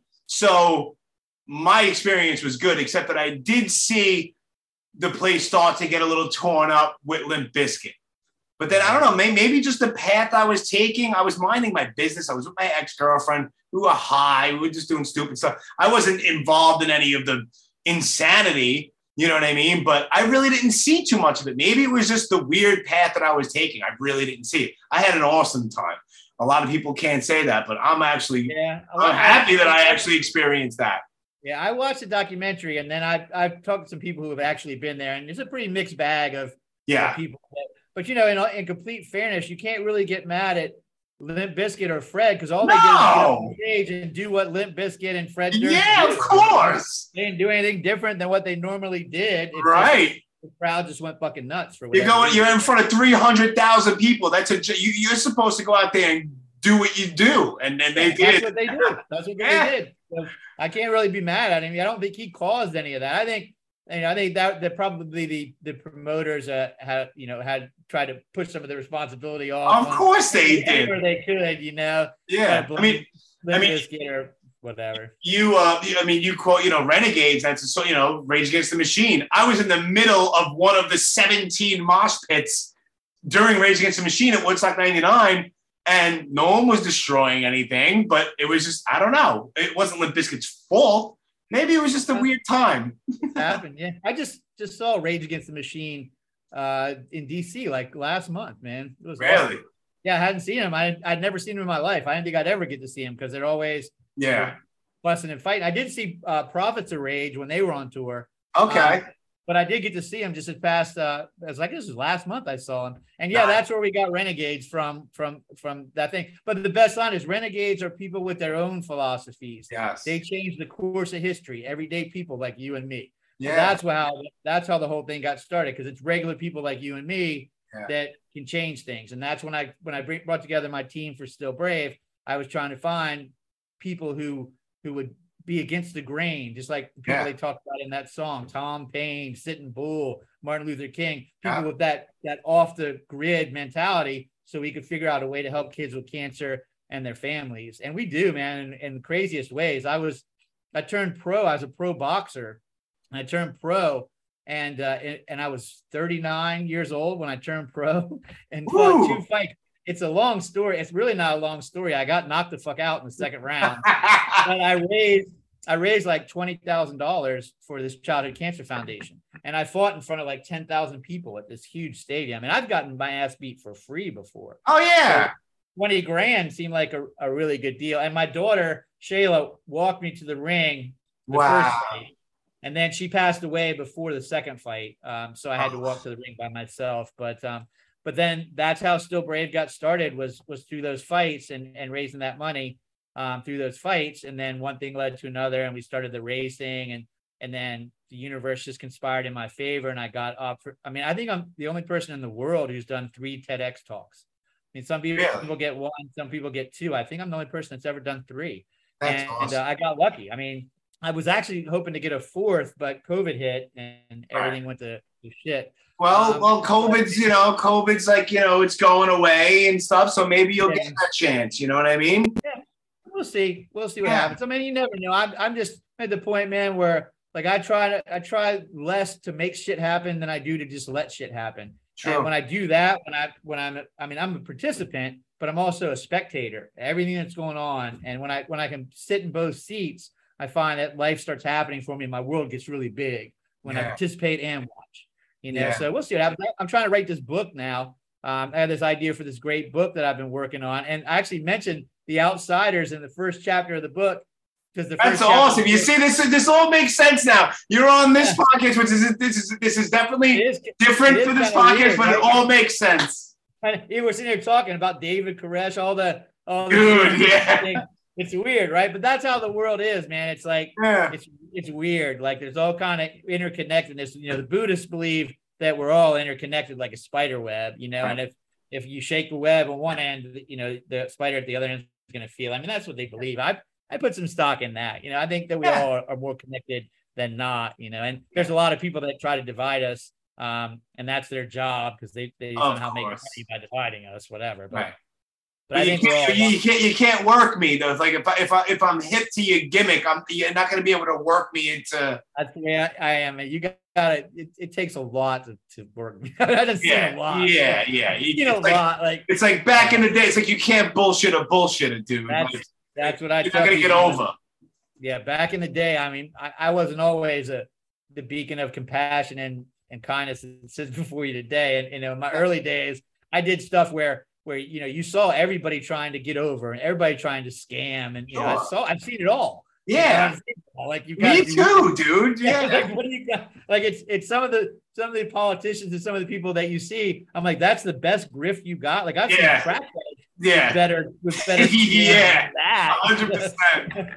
So my experience was good, except that I did see the place start to get a little torn up with Limp Bizkit. But then, I don't know, maybe, maybe just the path I was taking, I was minding my business. I was with my ex-girlfriend. We were high. We were just doing stupid stuff. I wasn't involved in any of the insanity, you know what I mean? But I really didn't see too much of it. Maybe it was just the weird path that I was taking. I really didn't see it. I had an awesome time. A lot of people can't say that, but I'm actually yeah, I'm happy that I actually experienced that. Yeah, I watched the documentary, and then I I've talked to some people who have actually been there, and it's a pretty mixed bag of yeah of people. That, but you know, in in complete fairness, you can't really get mad at Limp Bizkit or Fred because all they no. did is get up on stage and do what Limp Bizkit and Fred Durst yeah, do. of course. They didn't do anything different than what they normally did. It's right. Just, the crowd just went fucking nuts for you're going. reason. You're in front of three hundred thousand people. That's a you, you're supposed to go out there and do what you do, and then they yeah, did. That's what they did. That's what yeah. they did. So I can't really be mad at him. I don't think he caused any of that. I think, you know, I think that that probably the the promoters uh, had, you know, had tried to push some of the responsibility off. Of course they did. They could, you know. Yeah, I mean, I mean, or whatever. You, uh, I mean, you quote, you know, Renegades. That's so, you know, Rage Against the Machine. I was in the middle of one of the seventeen mosh pits during Rage Against the Machine at Woodstock ninety-nine. And no one was destroying anything, but it was just, I don't know. It wasn't Limp Bizkit's fault. Maybe it was just a weird time. It happened, yeah. I just just saw Rage Against the Machine uh, in D C like last month, man. It was really? Awesome. Yeah, I hadn't seen him. I, I'd never seen him in my life. I didn't think I'd ever get to see him because they're always yeah fussing and fighting. I did see uh, Prophets of Rage when they were on tour. Okay. Um, But I did get to see him just as past. Uh, it was like this was last month I saw him, and yeah, nice. That's where we got Renegades from, from, from that thing. But the best line is Renegades are people with their own philosophies. Yes, they change the course of history. Everyday people like you and me. Yeah, so that's how that's how the whole thing got started because it's regular people like you and me yeah. that can change things. And that's when I when I bring, brought together my team for Still Brave. I was trying to find people who who would be against the grain, just like the people yeah. they talked about in that song, Tom Paine, Sitting Bull, Martin Luther King, people yeah. with that that off the grid mentality, so we could figure out a way to help kids with cancer and their families. And we do, man, in, in the craziest ways. I was, I turned pro. I was a pro boxer. I turned pro, and uh, and I was thirty-nine years old when I turned pro, and fought two fights. It's a long story. It's really not a long story. I got knocked the fuck out in the second round, but I raised. I raised like twenty thousand dollars for this childhood cancer foundation. And I fought in front of like ten thousand people at this huge stadium. And I've gotten my ass beat for free before. Oh, yeah. So twenty grand seemed like a, a really good deal. And my daughter, Shayla, walked me to the ring. The wow. First fight. And then she passed away before the second fight. Um, so I had to walk to the ring by myself. But um, but then that's how Still Brave got started was, was through those fights and, and raising that money. Um, through those fights, and then one thing led to another, and we started the racing, and and then the universe just conspired in my favor, and I got up for. I mean, I think I'm the only person in the world who's done three TEDx talks. I mean, some people, really? people get one, some people get two. I think I'm the only person that's ever done three. That's and, awesome. and uh, I got lucky. I mean, I was actually hoping to get a fourth, but COVID hit, and everything right. went to, to shit. Well, um, well, COVID's, you know, COVID's like, you know, it's going away and stuff. So maybe you'll yeah. get that chance. You know what I mean? Yeah. We'll see. We'll see what yeah. happens. I mean, you never know. I'm, I'm just at the point, man, where like I try to, I try less to make shit happen than I do to just let shit happen. True. And when I do that, when I, when I'm, I mean, I'm a participant, but I'm also a spectator. Everything that's going on, and when I, when I can sit in both seats, I find that life starts happening for me. And my world gets really big when yeah. I participate and watch. You know, yeah. so we'll see what happens. I'm trying to write this book now. Um, I have this idea for this great book that I've been working on, and I actually mentioned The Outsiders in the first chapter of the book because the that's first awesome. You see, this this all makes sense now. You're on this yeah. podcast, which is this is this is definitely is, different for this podcast, weird, but right? It all makes sense. And we were sitting here talking about David Koresh, all the all the dude, yeah. Things. It's weird, right? But that's how the world is, man. It's like yeah. it's it's weird. Like there's all kind of interconnectedness. You know, the Buddhists believe that we're all interconnected like a spider web, you know, right. and if if you shake the web on one end, you know, the spider at the other end is going to feel. I mean, that's what they believe. I I put some stock in that. You know, I think that we yeah. all are, are more connected than not, you know, and there's a lot of people that try to divide us. Um, and that's their job because they, they somehow make money by dividing us, whatever. But, right. but I think you, we're all you, you can't you can't work me though. It's like if I if I if I'm hip to your gimmick, I'm you're not going to be able to work me into. That's the way I, I am. You got it. It, it takes a lot to, to work me. I just yeah, seen a lot. Yeah, yeah. You, you know, a like, lot. Like it's like back in the day. It's like you can't bullshit a bullshitter, dude. That's, like, that's what I. You're not going to get over. Yeah, back in the day, I mean, I, I wasn't always a the beacon of compassion and and kindness that sits before you today. And you know, in my early days, I did stuff where where, you know, you saw everybody trying to get over and everybody trying to scam. And, you Sure. know, I saw, I've seen it all. Yeah. You know, like you Me too, dude. Yeah. like, what do you got? Like it's, it's some of the, some of the politicians and some of the people that you see. I'm like, that's the best grift you got. Like I've Yeah. seen crackheads Yeah. better with better. Yeah. Than that. one hundred percent.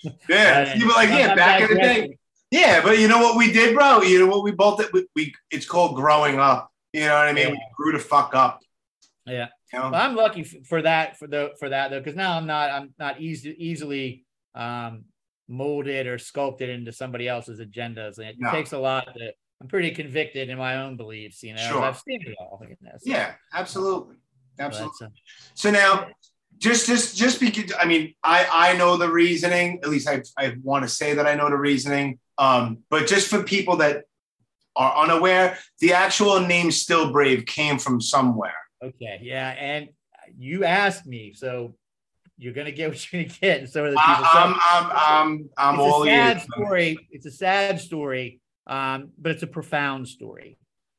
Yeah. People like, yeah, I'm back in the day. Yeah. But you know what we did, bro? You know what we both did? We, we it's called growing up. You know what I mean? Yeah. We grew the fuck up. Yeah. You know? Well, I'm lucky for that, for the, for that though. Cause now I'm not, I'm not easy, easily, um, molded or sculpted into somebody else's agendas. And it no. takes a lot to, I'm pretty convicted in my own beliefs, you know, sure. I've seen it all. You know, so. Yeah, absolutely. Absolutely. So, so now just, just, just because, I mean, I, I know the reasoning, at least I, I want to say that I know the reasoning. Um, but just for people that are unaware, the actual name Still Brave came from somewhere. Okay. Yeah. And you asked me, so you're going to get what you're going to get. And so are the people. I'm, I'm, I'm, I'm it's all a sad ears. story. It's a sad story, um, but it's a profound story.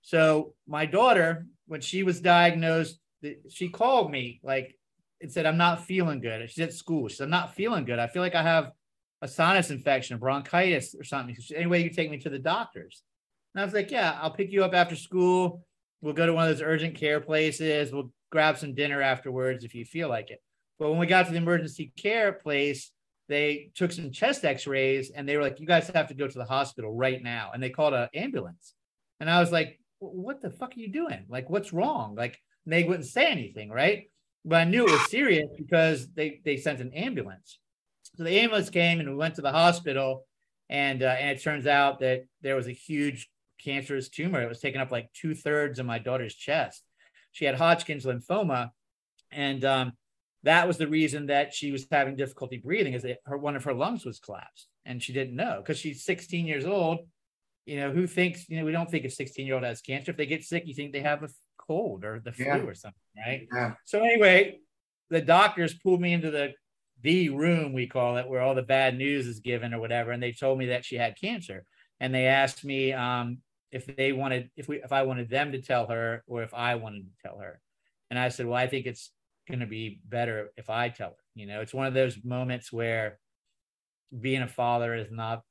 So my daughter, when she was diagnosed, she called me like and said, I'm not feeling good. She's at school. She said, I'm not feeling good. I feel like I have a sinus infection, bronchitis or something. She said, anyway, you take me to the doctors. And I was like, yeah, I'll pick you up after school. We'll go to one of those urgent care places. We'll grab some dinner afterwards if you feel like it. But when we got to the emergency care place, they took some chest x-rays and they were like, you guys have to go to the hospital right now. And they called an ambulance. And I was like, what the fuck are you doing? Like, what's wrong? Like, they wouldn't say anything, right? But I knew it was serious because they, they sent an ambulance. So the ambulance came and we went to the hospital. And, uh, and it turns out that there was a huge cancerous tumor. It was taking up like two thirds of my daughter's chest. She had Hodgkin's lymphoma. And, um, that was the reason that she was having difficulty breathing, is that her, one of her lungs was collapsed and she didn't know because she's sixteen years old. You know, who thinks, you know, we don't think a sixteen year old has cancer. If they get sick, you think they have a cold or the yeah. flu or something, right? Yeah. So anyway, the doctors pulled me into the, the room, we call it, where all the bad news is given or whatever. And they told me that she had cancer. And they asked me um, if they wanted, if we, if I wanted them to tell her or if I wanted to tell her. And I said, well, I think it's going to be better if I tell her. You know, it's one of those moments where being a father is not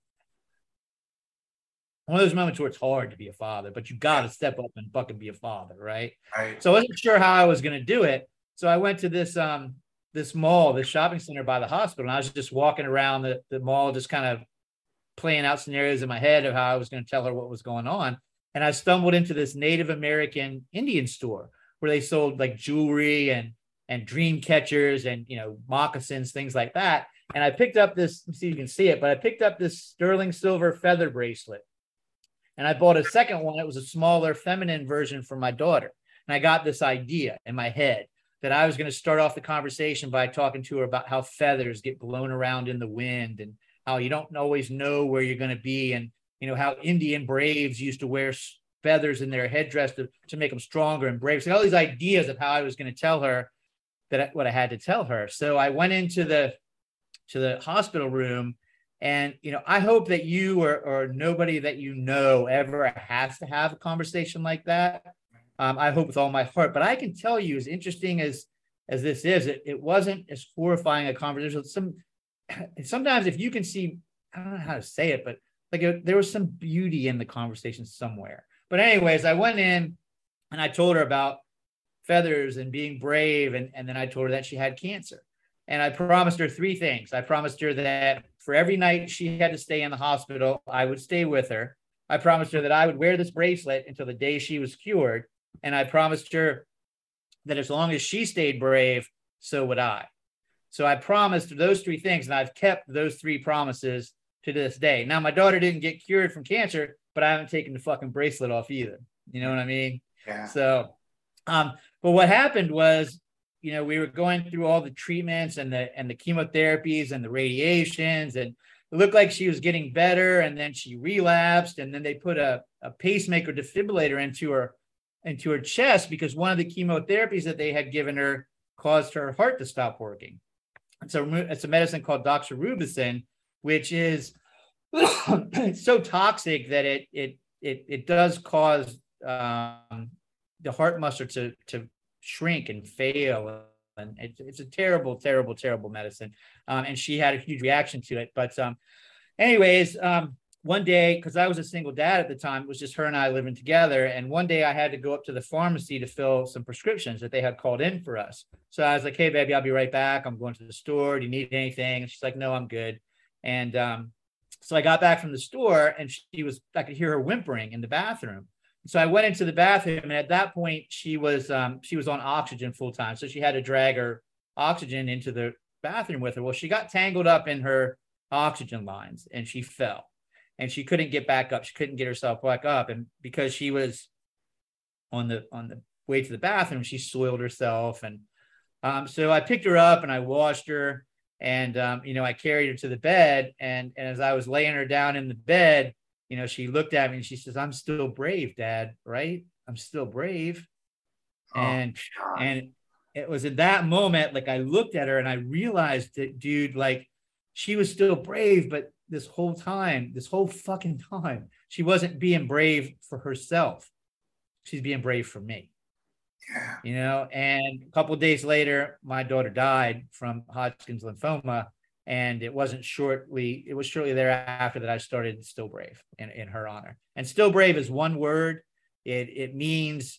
one of those moments where it's hard to be a father, but you got to step up and fucking be a father, right? Right. So I wasn't sure how I was going to do it. So I went to this um this mall, this shopping center by the hospital, and I was just walking around the, the mall, just kind of playing out scenarios in my head of how I was going to tell her what was going on. And I stumbled into this Native American Indian store where they sold like jewelry and and dream catchers and, you know, moccasins, things like that. And I picked up this, let's see if you can see it, but I picked up this sterling silver feather bracelet. And I bought a second one. It was a smaller feminine version for my daughter. And I got this idea in my head that I was going to start off the conversation by talking to her about how feathers get blown around in the wind and how you don't always know where you're going to be. And, you know, how Indian braves used to wear feathers in their headdress to, to make them stronger and brave. So all these ideas of how I was going to tell her that I, what I had to tell her. So I went into the, to the hospital room. And, you know, I hope that you or, or nobody that you know ever has to have a conversation like that. Um, I hope with all my heart. But I can tell you, as interesting as as this is, it, it wasn't as horrifying a conversation. Some sometimes if you can see, I don't know how to say it, but like it, there was some beauty in the conversation somewhere. But anyways, I went in and I told her about feathers and being brave. And, and then I told her that she had cancer. And I promised her three things. I promised her that for every night she had to stay in the hospital, I would stay with her. I promised her that I would wear this bracelet until the day she was cured. And I promised her that as long as she stayed brave, so would I. So I promised those three things, and I've kept those three promises to this day. Now, my daughter didn't get cured from cancer, but I haven't taken the fucking bracelet off either. You know what I mean? Yeah. So, um, but what happened was, you know, we were going through all the treatments and the and the chemotherapies and the radiations, and it looked like she was getting better, and then she relapsed, and then they put a, a pacemaker defibrillator into her into her chest because one of the chemotherapies that they had given her caused her heart to stop working. So it's a medicine called doxorubicin, which is so toxic that it it it it does cause um, the heart muscle to to shrink and fail. And it's, it's a terrible, terrible, terrible medicine. Um, and she had a huge reaction to it. But um, anyways, um, one day, because I was a single dad at the time, it was just her and I living together. And one day I had to go up to the pharmacy to fill some prescriptions that they had called in for us. So I was like, hey, baby, I'll be right back. I'm going to the store. Do you need anything? And she's like, no, I'm good. And um, so I got back from the store and she was, I could hear her whimpering in the bathroom. So I went into the bathroom, and at that point she was, um, she was on oxygen full time. So she had to drag her oxygen into the bathroom with her. Well, she got tangled up in her oxygen lines and she fell. And she couldn't get back up. She couldn't get herself back up. And because she was on the on the way to the bathroom, she soiled herself. And um, so I picked her up and I washed her. And, um, you know, I carried her to the bed. And, and as I was laying her down in the bed, you know, she looked at me and she says, I'm still brave, Dad, right? I'm still brave. Oh, and God. And it was at that moment, like I looked at her and I realized that, dude, like she was still brave, but this whole time, this whole fucking time, she wasn't being brave for herself. She's being brave for me. Yeah. You know, and a couple of days later, my daughter died from Hodgkin's lymphoma. And it wasn't shortly, it was shortly thereafter that I started Still Brave in, in her honor. And Still Brave is one word. It it means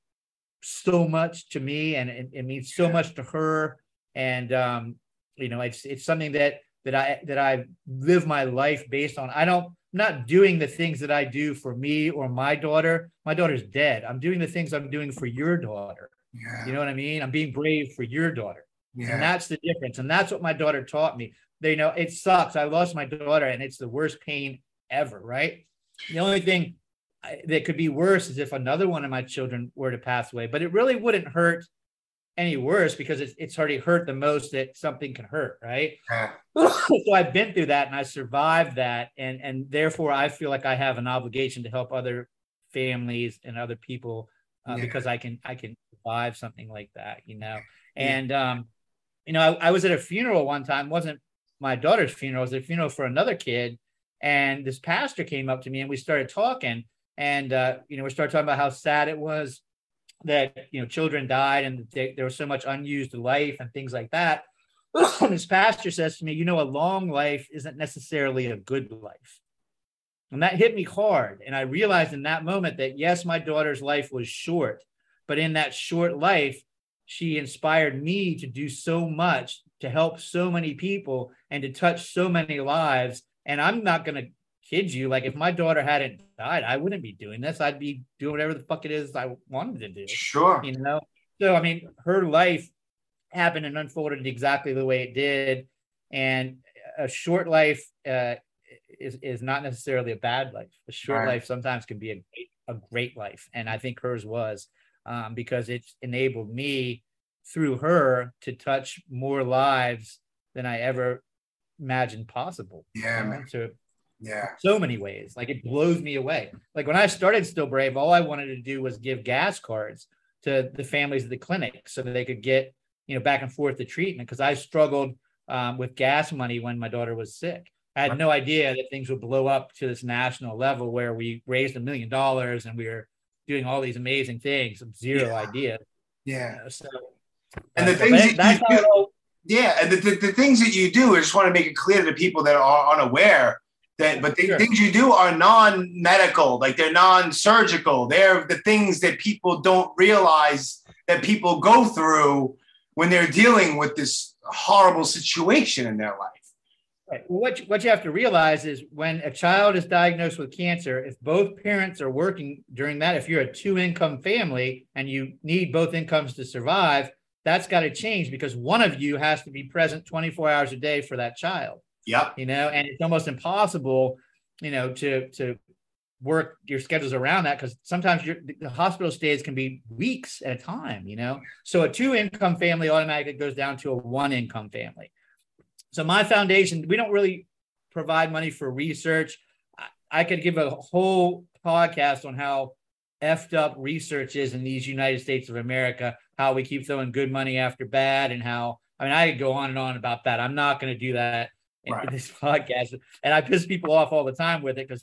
so much to me, and it, it means so much to her. And um, you know, it's it's something that that I that I live my life based on. I don't, I'm not doing the things that I do for me or my daughter. My daughter's dead. I'm doing the things I'm doing for your daughter. Yeah. You know what I mean? I'm being brave for your daughter. Yeah. And that's the difference. And that's what my daughter taught me. They know it sucks. I lost my daughter and it's the worst pain ever, right? The only thing I, that could be worse is if another one of my children were to pass away, but it really wouldn't hurt any worse because it's, it's already hurt the most that something can hurt, right? Yeah. So I've been through that and I survived that. And, and therefore I feel like I have an obligation to help other families and other people uh, yeah. because I can, I can survive something like that, you know? And, yeah. um, you know, I, I was at a funeral one time. It wasn't my daughter's funeral. It was a funeral for another kid. And this pastor came up to me and we started talking. And, uh, you know, we started talking about how sad it was that, you know, children died and they, there was so much unused life and things like that. And this pastor says to me, you know, a long life isn't necessarily a good life. And that hit me hard. And I realized in that moment that, yes, my daughter's life was short, but in that short life, she inspired me to do so much, to help so many people and to touch so many lives. And I'm not going to kid you. Like if my daughter hadn't died, I wouldn't be doing this. I'd be doing whatever the fuck it is I wanted to do. Sure. You know? So, I mean, her life happened and unfolded exactly the way it did. And a short life uh, is, is not necessarily a bad life. A short right. life sometimes can be a great, a great life. And I think hers was. Um, because it's enabled me through her to touch more lives than I ever imagined possible. Yeah, you know? man. So, yeah. So many ways. Like it blows me away. Like when I started Still Brave, all I wanted to do was give gas cards to the families of the clinic so that they could get, you know, back and forth to treatment. Because I struggled um, with gas money when my daughter was sick. I had no idea that things would blow up to this national level where we raised a million dollars and we were doing all these amazing things, zero yeah. idea. Yeah. You know, so, and the uh, things that you do, all, yeah, and the, the, the things that you do, I just want to make it clear to people that are unaware that, but the sure. things you do are non-medical, like they're non-surgical. They're the things that people don't realize that people go through when they're dealing with this horrible situation in their life. Right. Well, what you, what you have to realize is when a child is diagnosed with cancer, if both parents are working during that, if you're a two-income family and you need both incomes to survive, that's got to change because one of you has to be present twenty-four hours a day for that child. Yep. You know, and it's almost impossible, you know, to to work your schedules around that because sometimes your, the hospital stays can be weeks at a time. You know, so a two-income family automatically goes down to a one-income family. So my foundation, we don't really provide money for research. I could give a whole podcast on how effed up research is in these United States of America, how we keep throwing good money after bad and how, I mean, I could go on and on about that. I'm not going to do that in, right. in this podcast. And I piss people off all the time with it because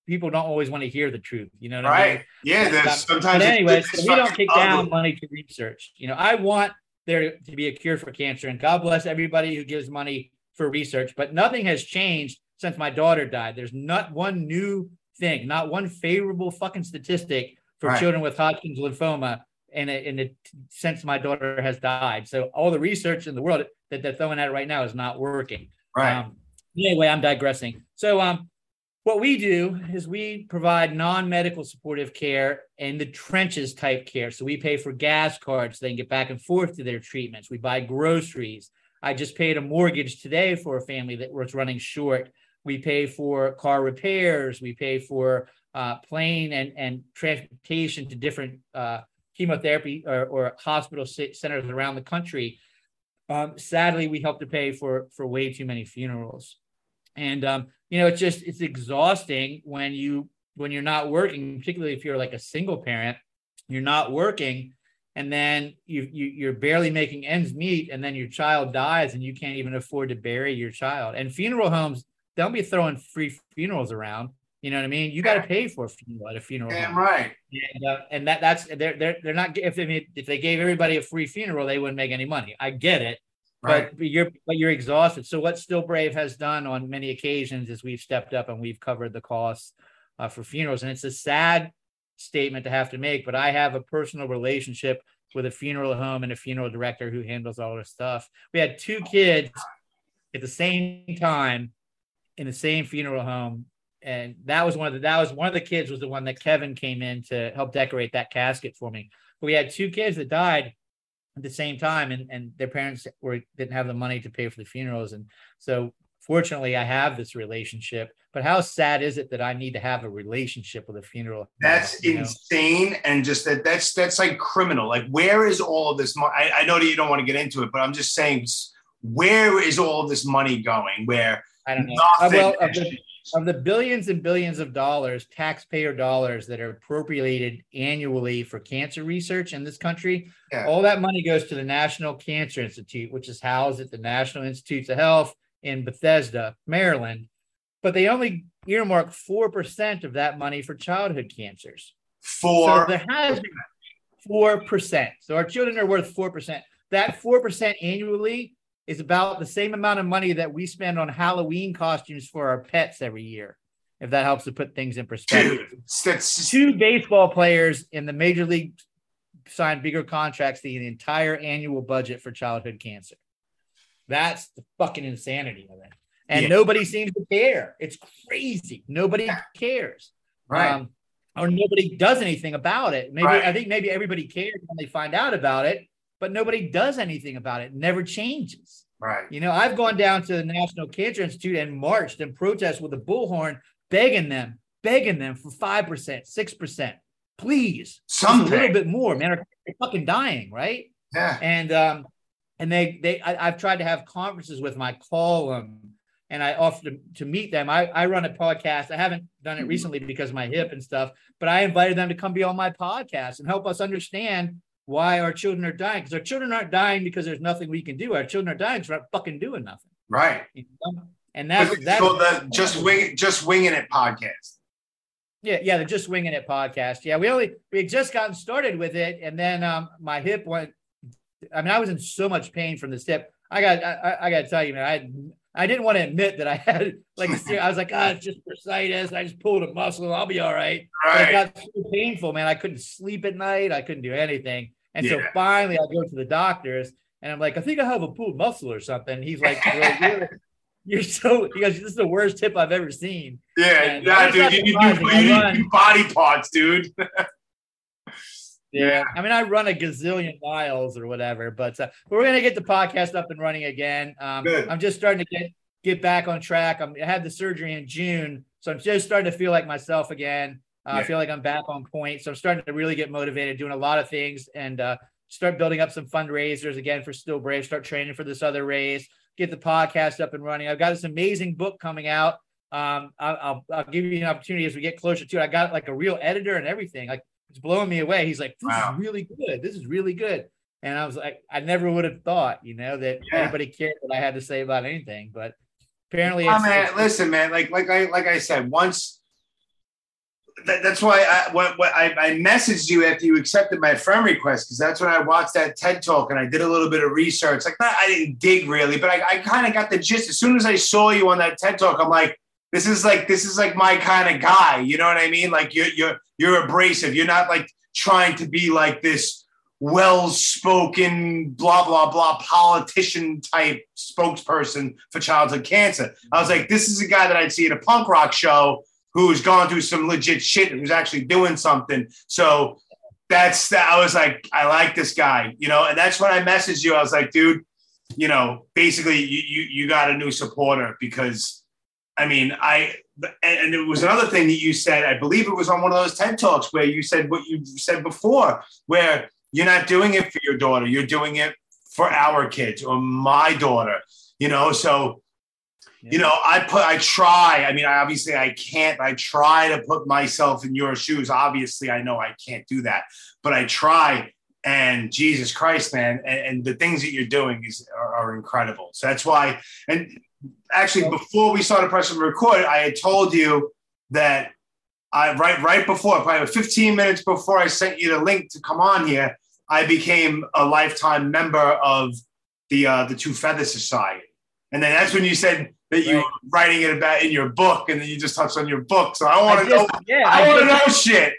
people don't always want to hear the truth. You know what right. I mean? Yeah. There's sometimes. But anyway, so we don't kick ugly. down money to research. You know, I want there to be a cure for cancer, and God bless everybody who gives money for research, but nothing has changed since my daughter died. There's not one new thing, not one favorable fucking statistic for right. children with Hodgkin's lymphoma in a, in a, since my daughter has died. So all the research in the world that they're throwing at it right now is not working. Right. Um, anyway, I'm digressing. So um, what we do is we provide non-medical supportive care and the trenches type care. So we pay for gas cards so they can get back and forth to their treatments. We buy groceries. I just paid a mortgage today for a family that was running short. We pay for car repairs. We pay for uh, plane and, and transportation to different uh, chemotherapy or, or hospital centers around the country. Um, sadly, we help to pay for, for way too many funerals. And, um, you know, it's just, it's exhausting when you, when you're not working, particularly if you're like a single parent, you're not working. And then you, you, you're barely making ends meet, and then your child dies and you can't even afford to bury your child. And funeral homes, don't be throwing free funerals around. You know what I mean? You got to pay for a funeral at a funeral Damn home. right. And, uh, and that that's they're they're they're not if they if they gave everybody a free funeral, they wouldn't make any money. I get it, right. but, but you're but you're exhausted. So what Still Brave has done on many occasions is we've stepped up and we've covered the costs uh, for funerals. And it's a sad statement to have to make, but I have a personal relationship with a funeral home and a funeral director who handles all this stuff. We had two kids at the same time in the same funeral home. And that was one of the, that was one of the kids was the one that Kevin came in to help decorate that casket for me. But we had two kids that died at the same time, and, and their parents were, didn't have the money to pay for the funerals. And so fortunately I have this relationship, but how sad is it that I need to have a relationship with a funeral? That's you know? insane. And just that that's, that's like criminal. Like, where is all of this money? I, I know that you don't want to get into it, but I'm just saying, where is all of this money going? Where I don't know. Uh, well, of the, of the billions and billions of dollars, taxpayer dollars that are appropriated annually for cancer research in this country, yeah. all that money goes to the National Cancer Institute, which is housed at the National Institutes of Health in Bethesda, Maryland. But they only earmark four percent of that money for childhood cancers. Four. So there has been four percent. So our children are worth four percent. That four percent annually is about the same amount of money that we spend on Halloween costumes for our pets every year, if that helps to put things in perspective. Dude, that's... Two baseball players in the major league signed bigger contracts than the entire annual budget for childhood cancer. That's the fucking insanity of it. And yeah. nobody seems to care. It's crazy. Nobody cares. Right. Um, or nobody does anything about it. Maybe right. I think maybe everybody cares when they find out about it, but nobody does anything about it. It never changes. Right. You know, I've gone down to the National Cancer Institute and marched and protested with a bullhorn, begging them, begging them for five percent, six percent. Please. Something. A little bit more, man. They're fucking dying, right? Yeah. And um, and they they I, I've tried to have conferences with them. I call them and I offer to, to meet them. I, I run a podcast. I haven't done it recently because of my hip and stuff, but I invited them to come be on my podcast and help us understand why our children are dying. Because our children aren't dying because there's nothing we can do. Our children are dying because we're not fucking doing nothing. Right. You know? And that's, that's so the just wing just winging it podcast. Yeah, yeah, the Just Winging It podcast. Yeah, we only we had just gotten started with it, and then um my hip went. I mean, I was in so much pain from this hip. I got I, I got to tell you, man, I I didn't want to admit that I had like I was like, ah, it's just bursitis. I just pulled a muscle. I'll be all right. Right. But it got so painful, man. I couldn't sleep at night. I couldn't do anything. And yeah. so finally, I go to the doctors, and I'm like, I think I have a pulled muscle or something. He's like, well, you're, you're so. He goes, this is the worst hip I've ever seen. Yeah, and yeah, dude. You need, new, you need new body parts, dude. Yeah, I mean, I run a gazillion miles or whatever, but uh, we're gonna get the podcast up and running again. Um, Good. I'm just starting to get get back on track. I'm, I had the surgery in June, so I'm just starting to feel like myself again. Uh, yeah. I feel like I'm back on point, so I'm starting to really get motivated, doing a lot of things, and uh, start building up some fundraisers again for Still Brave. Start training for this other race. Get the podcast up and running. I've got this amazing book coming out. Um, I'll, I'll I'll give you an opportunity as we get closer to it. I got like a real editor and everything. Like. It's blowing me away. He's like, this wow. is really good. This is really good. And I was like, I never would have thought, you know, that yeah. anybody cared what I had to say about anything. But apparently, oh, it's, man, it's, listen, man. Like, like I, like I said, once, that, that's why I, what, what I, I messaged you after you accepted my friend request, because that's when I watched that TED Talk and I did a little bit of research. Like that, I didn't dig really, but I, I kind of got the gist. As soon as I saw you on that TED Talk, I'm like, this is like this is like my kind of guy. You know what I mean? Like you're you're you're abrasive. You're not like trying to be like this well-spoken, blah, blah, blah, politician type spokesperson for childhood cancer. I was like, this is a guy that I'd see at a punk rock show who's gone through some legit shit and who's actually doing something. So that's that. I was like, I like this guy, you know, and that's when I messaged you. I was like, dude, you know, basically you you, you got a new supporter because, I mean, I, and it was another thing that you said, I believe it was on one of those TED Talks where you said what you said before, where you're not doing it for your daughter. You're doing it for our kids or my daughter, you know? So, yeah. you know, I put, I try, I mean, I, obviously I can't, I try to put myself in your shoes. Obviously I know I can't do that, but I try, and Jesus Christ, man. And, and the things that you're doing is are, are incredible. So that's why, and actually before we started pressing record, I had told you that I, right, right before, probably fifteen minutes before I sent you the link to come on here, I became a lifetime member of the uh, the Two Feather Society. And then that's when you said that you right. were writing it about in your book, and then you just touched on your book. So I want to know, yeah, I, I want to know shit.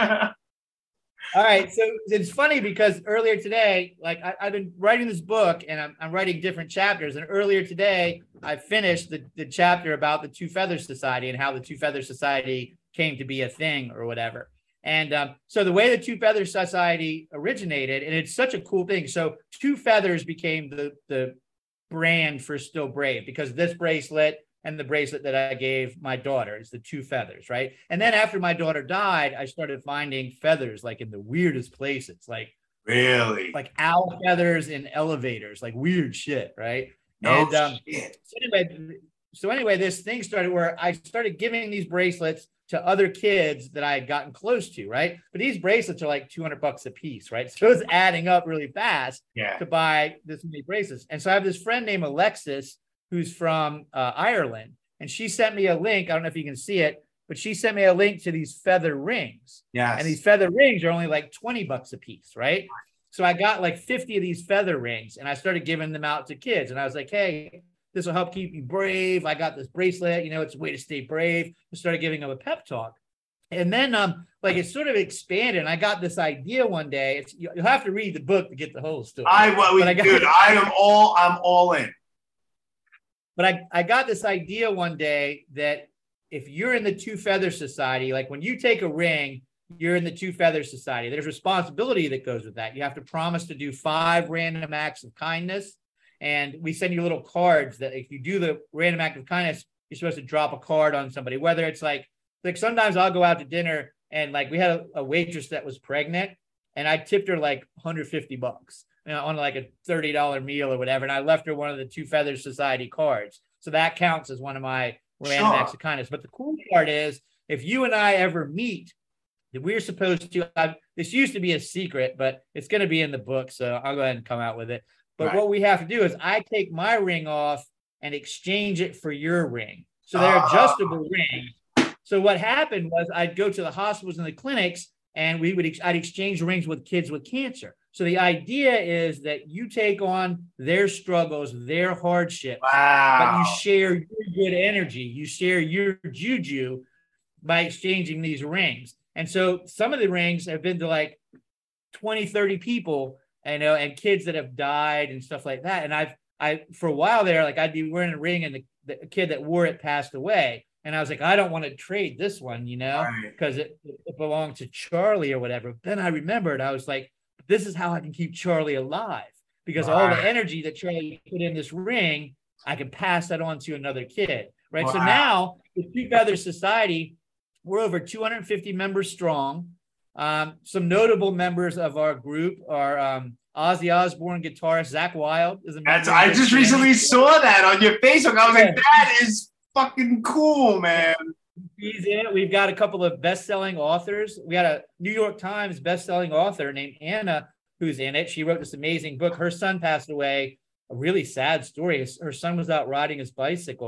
All right. So it's funny because earlier today, like I, I've been writing this book and I'm, I'm writing different chapters. And earlier today, I finished the, the chapter about the Two Feather Society and how the Two Feather Society came to be a thing or whatever. And um, so the way the Two Feather Society originated, and it's such a cool thing. So Two Feathers became the, the brand for Still Brave, because this bracelet and the bracelet that I gave my daughter is the Two Feathers, right? And then after my daughter died, I started finding feathers like in the weirdest places, like really, like owl feathers in elevators, like weird shit, right? No and um, shit. So anyway, so anyway, this thing started where I started giving these bracelets to other kids that I had gotten close to, right? But these bracelets are like two hundred bucks a piece, right? So it's adding up really fast yeah. to buy this many bracelets. And so I have this friend named Alexis who's from uh, Ireland, and she sent me a link. I don't know if you can see it, but she sent me a link to these feather rings. Yes. And these feather rings are only like twenty bucks a piece, right? So I got like fifty of these feather rings, and I started giving them out to kids. And I was like, hey, this will help keep you brave. I got this bracelet, you know, it's a way to stay brave. I started giving them a pep talk. And then um, like it sort of expanded. And I got this idea one day. It's, you'll have to read the book to get the whole story. I, well, we, I got, dude, I am all, I'm all in. But I, I got this idea one day that if you're in the Two Feather Society, like when you take a ring, you're in the Two Feather Society. There's responsibility that goes with that. You have to promise to do five random acts of kindness. And we send you little cards that if you do the random act of kindness, you're supposed to drop a card on somebody, whether it's like, like sometimes I'll go out to dinner and like we had a, a waitress that was pregnant and I tipped her like one hundred fifty bucks. You know, on like a thirty dollar meal or whatever. And I left her one of the Two Feather Society cards. So that counts as one of my random Sure. acts of kindness. But the cool part is if you and I ever meet, we're supposed to, I've, this used to be a secret, but it's going to be in the book. So I'll go ahead and come out with it. But right. what we have to do is I take my ring off and exchange it for your ring. So they're uh, adjustable rings. So what happened was I'd go to the hospitals and the clinics and we would, I'd exchange rings with kids with cancer. So the idea is that you take on their struggles, their hardship, wow. but you share your good energy. You share your juju by exchanging these rings. And so some of the rings have been to like twenty, thirty people, you know, and kids that have died and stuff like that. And I've, I, for a while there, like I'd be wearing a ring and the, the kid that wore it passed away. And I was like, I don't want to trade this one, you know, because right. it, it belonged to Charlie or whatever. But then I remembered, I was like, this is how I can keep Charlie alive, because right. all the energy that Charlie put in this ring, I can pass that on to another kid, right? Wow. So now the Two Feather Society, we're over two hundred fifty members strong. Um, some notable members of our group are um, Ozzy Osbourne guitarist Zakk Wylde. Is a That's, I just recently saw that on your Facebook. I was yeah. like, that is fucking cool, man. He's in it. We've got a couple of best-selling authors. We got a New York Times best-selling author named Anna who's in it. She wrote this amazing book. Her son passed away. A really sad story. Her son was out riding his bicycle,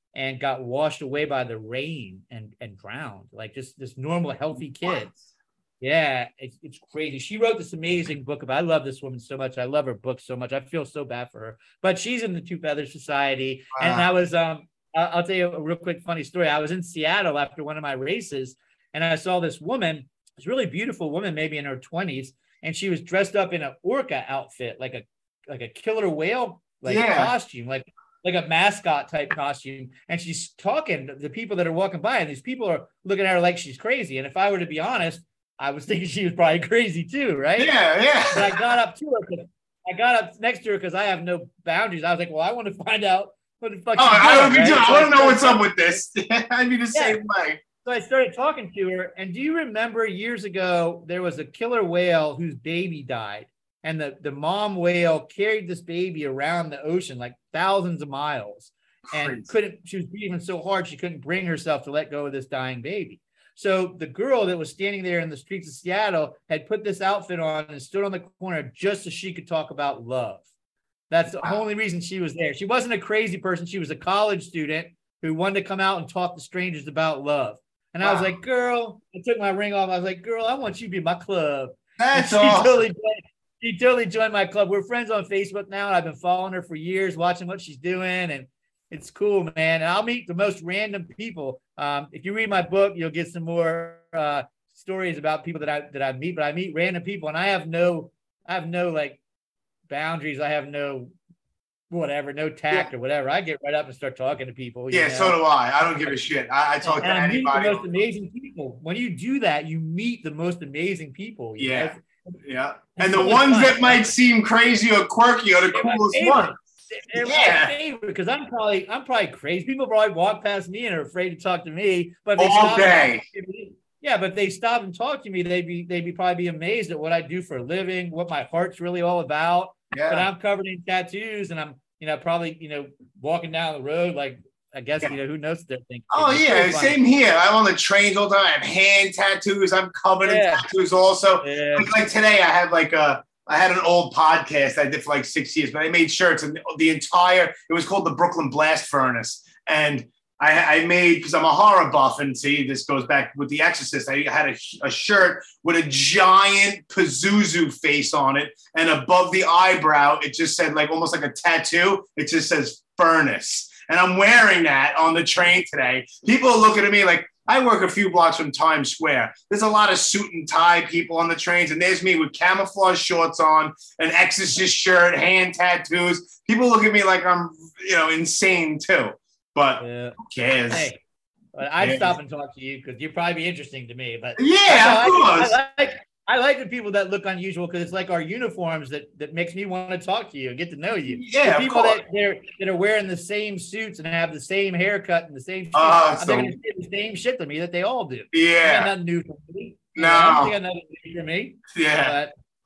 and got washed away by the rain and, and drowned, like just this normal, healthy kid. What? Yeah, it's, it's crazy. She wrote this amazing book about, I love this woman so much. I love her book so much. I feel so bad for her, but she's in the Two Feathers Society. Wow. And I was, um, I'll tell you a real quick funny story. I was in Seattle after one of my races, and I saw this woman, this really beautiful woman, maybe in her twenties, and she was dressed up in an orca outfit, like a like a killer whale like yeah. costume, like like a mascot type costume. And she's talking to the people that are walking by, and these people are looking at her like she's crazy. And if I were to be honest, I was thinking she was probably crazy too, right? Yeah, yeah. But I got up to her. I got up next to her because I have no boundaries. I was like, well, I want to find out what the fuck. Oh, I would be too. I want to know what's started, up with this. I'd be the yeah. same way. So I started talking to her. And do you remember years ago, there was a killer whale whose baby died, and the, the mom whale carried this baby around the ocean, like thousands of miles, and Crazy. couldn't, she was breathing so hard, she couldn't bring herself to let go of this dying baby. So the girl that was standing there in the streets of Seattle had put this outfit on and stood on the corner just so she could talk about love. That's the wow. only reason she was there. She wasn't a crazy person. She was a college student who wanted to come out and talk to strangers about love. And wow. I was like, girl, I took my ring off. I was like, girl, I want you to be my club. That's she awesome. Totally joined, she totally joined my club. We're friends on Facebook now, and I've been following her for years, watching what she's doing. And it's cool, man. And I'll meet the most random people. Um, if you read my book, you'll get some more uh, stories about people that I that I meet. But I meet random people, and I have no, I have no like boundaries. I have no whatever, no tact yeah. or whatever. I get right up and start talking to people. Yeah, know? so do I. I don't give a shit. I, I talk and, to and I anybody. meet the most amazing people. When you do that, you meet the most amazing people. You yeah, know? yeah. And the ones fun. that might seem crazy or quirky are the They're coolest ones. They're yeah. my favorite because I'm probably I'm probably crazy. People probably walk past me and are afraid to talk to me. But they all stop day. Me, yeah, but if they stop and talk to me, they'd be they'd be probably be amazed at what I do for a living, what my heart's really all about. Yeah. But I'm covered in tattoos, and I'm you know probably you know walking down the road like I guess yeah. you know who knows what they're thinking. Oh it's yeah, so same here. I'm on the trains all the time. I have hand tattoos. I'm covered yeah. in tattoos also. Yeah. Like, like today, I had like a. I had an old podcast I did for like six years, but I made shirts and the entire, it was called the Brooklyn Blast Furnace. And I, I made, because I'm a horror buff, and see, this goes back with The Exorcist. I had a, a shirt with a giant Pazuzu face on it. And above the eyebrow, it just said like almost like a tattoo. It just says furnace. And I'm wearing that on the train today. People are looking at me like, I work a few blocks from Times Square. There's a lot of suit and tie people on the trains, and there's me with camouflage shorts on, an Exorcist shirt, hand tattoos. People look at me like I'm, you know, insane too. But yeah. who cares? Hey, I'd yeah. stop and talk to you because you'd probably be interesting to me. But yeah, of course. I, I like I like the people that look unusual because it's like our uniforms that that makes me want to talk to you and get to know you. Yeah, the people that they're that are wearing the same suits and have the same haircut and the same shit, uh, they're so, gonna say the same shit to me that they all do. Yeah, nothing new for me. No, I don't think nothing new for me. Yeah.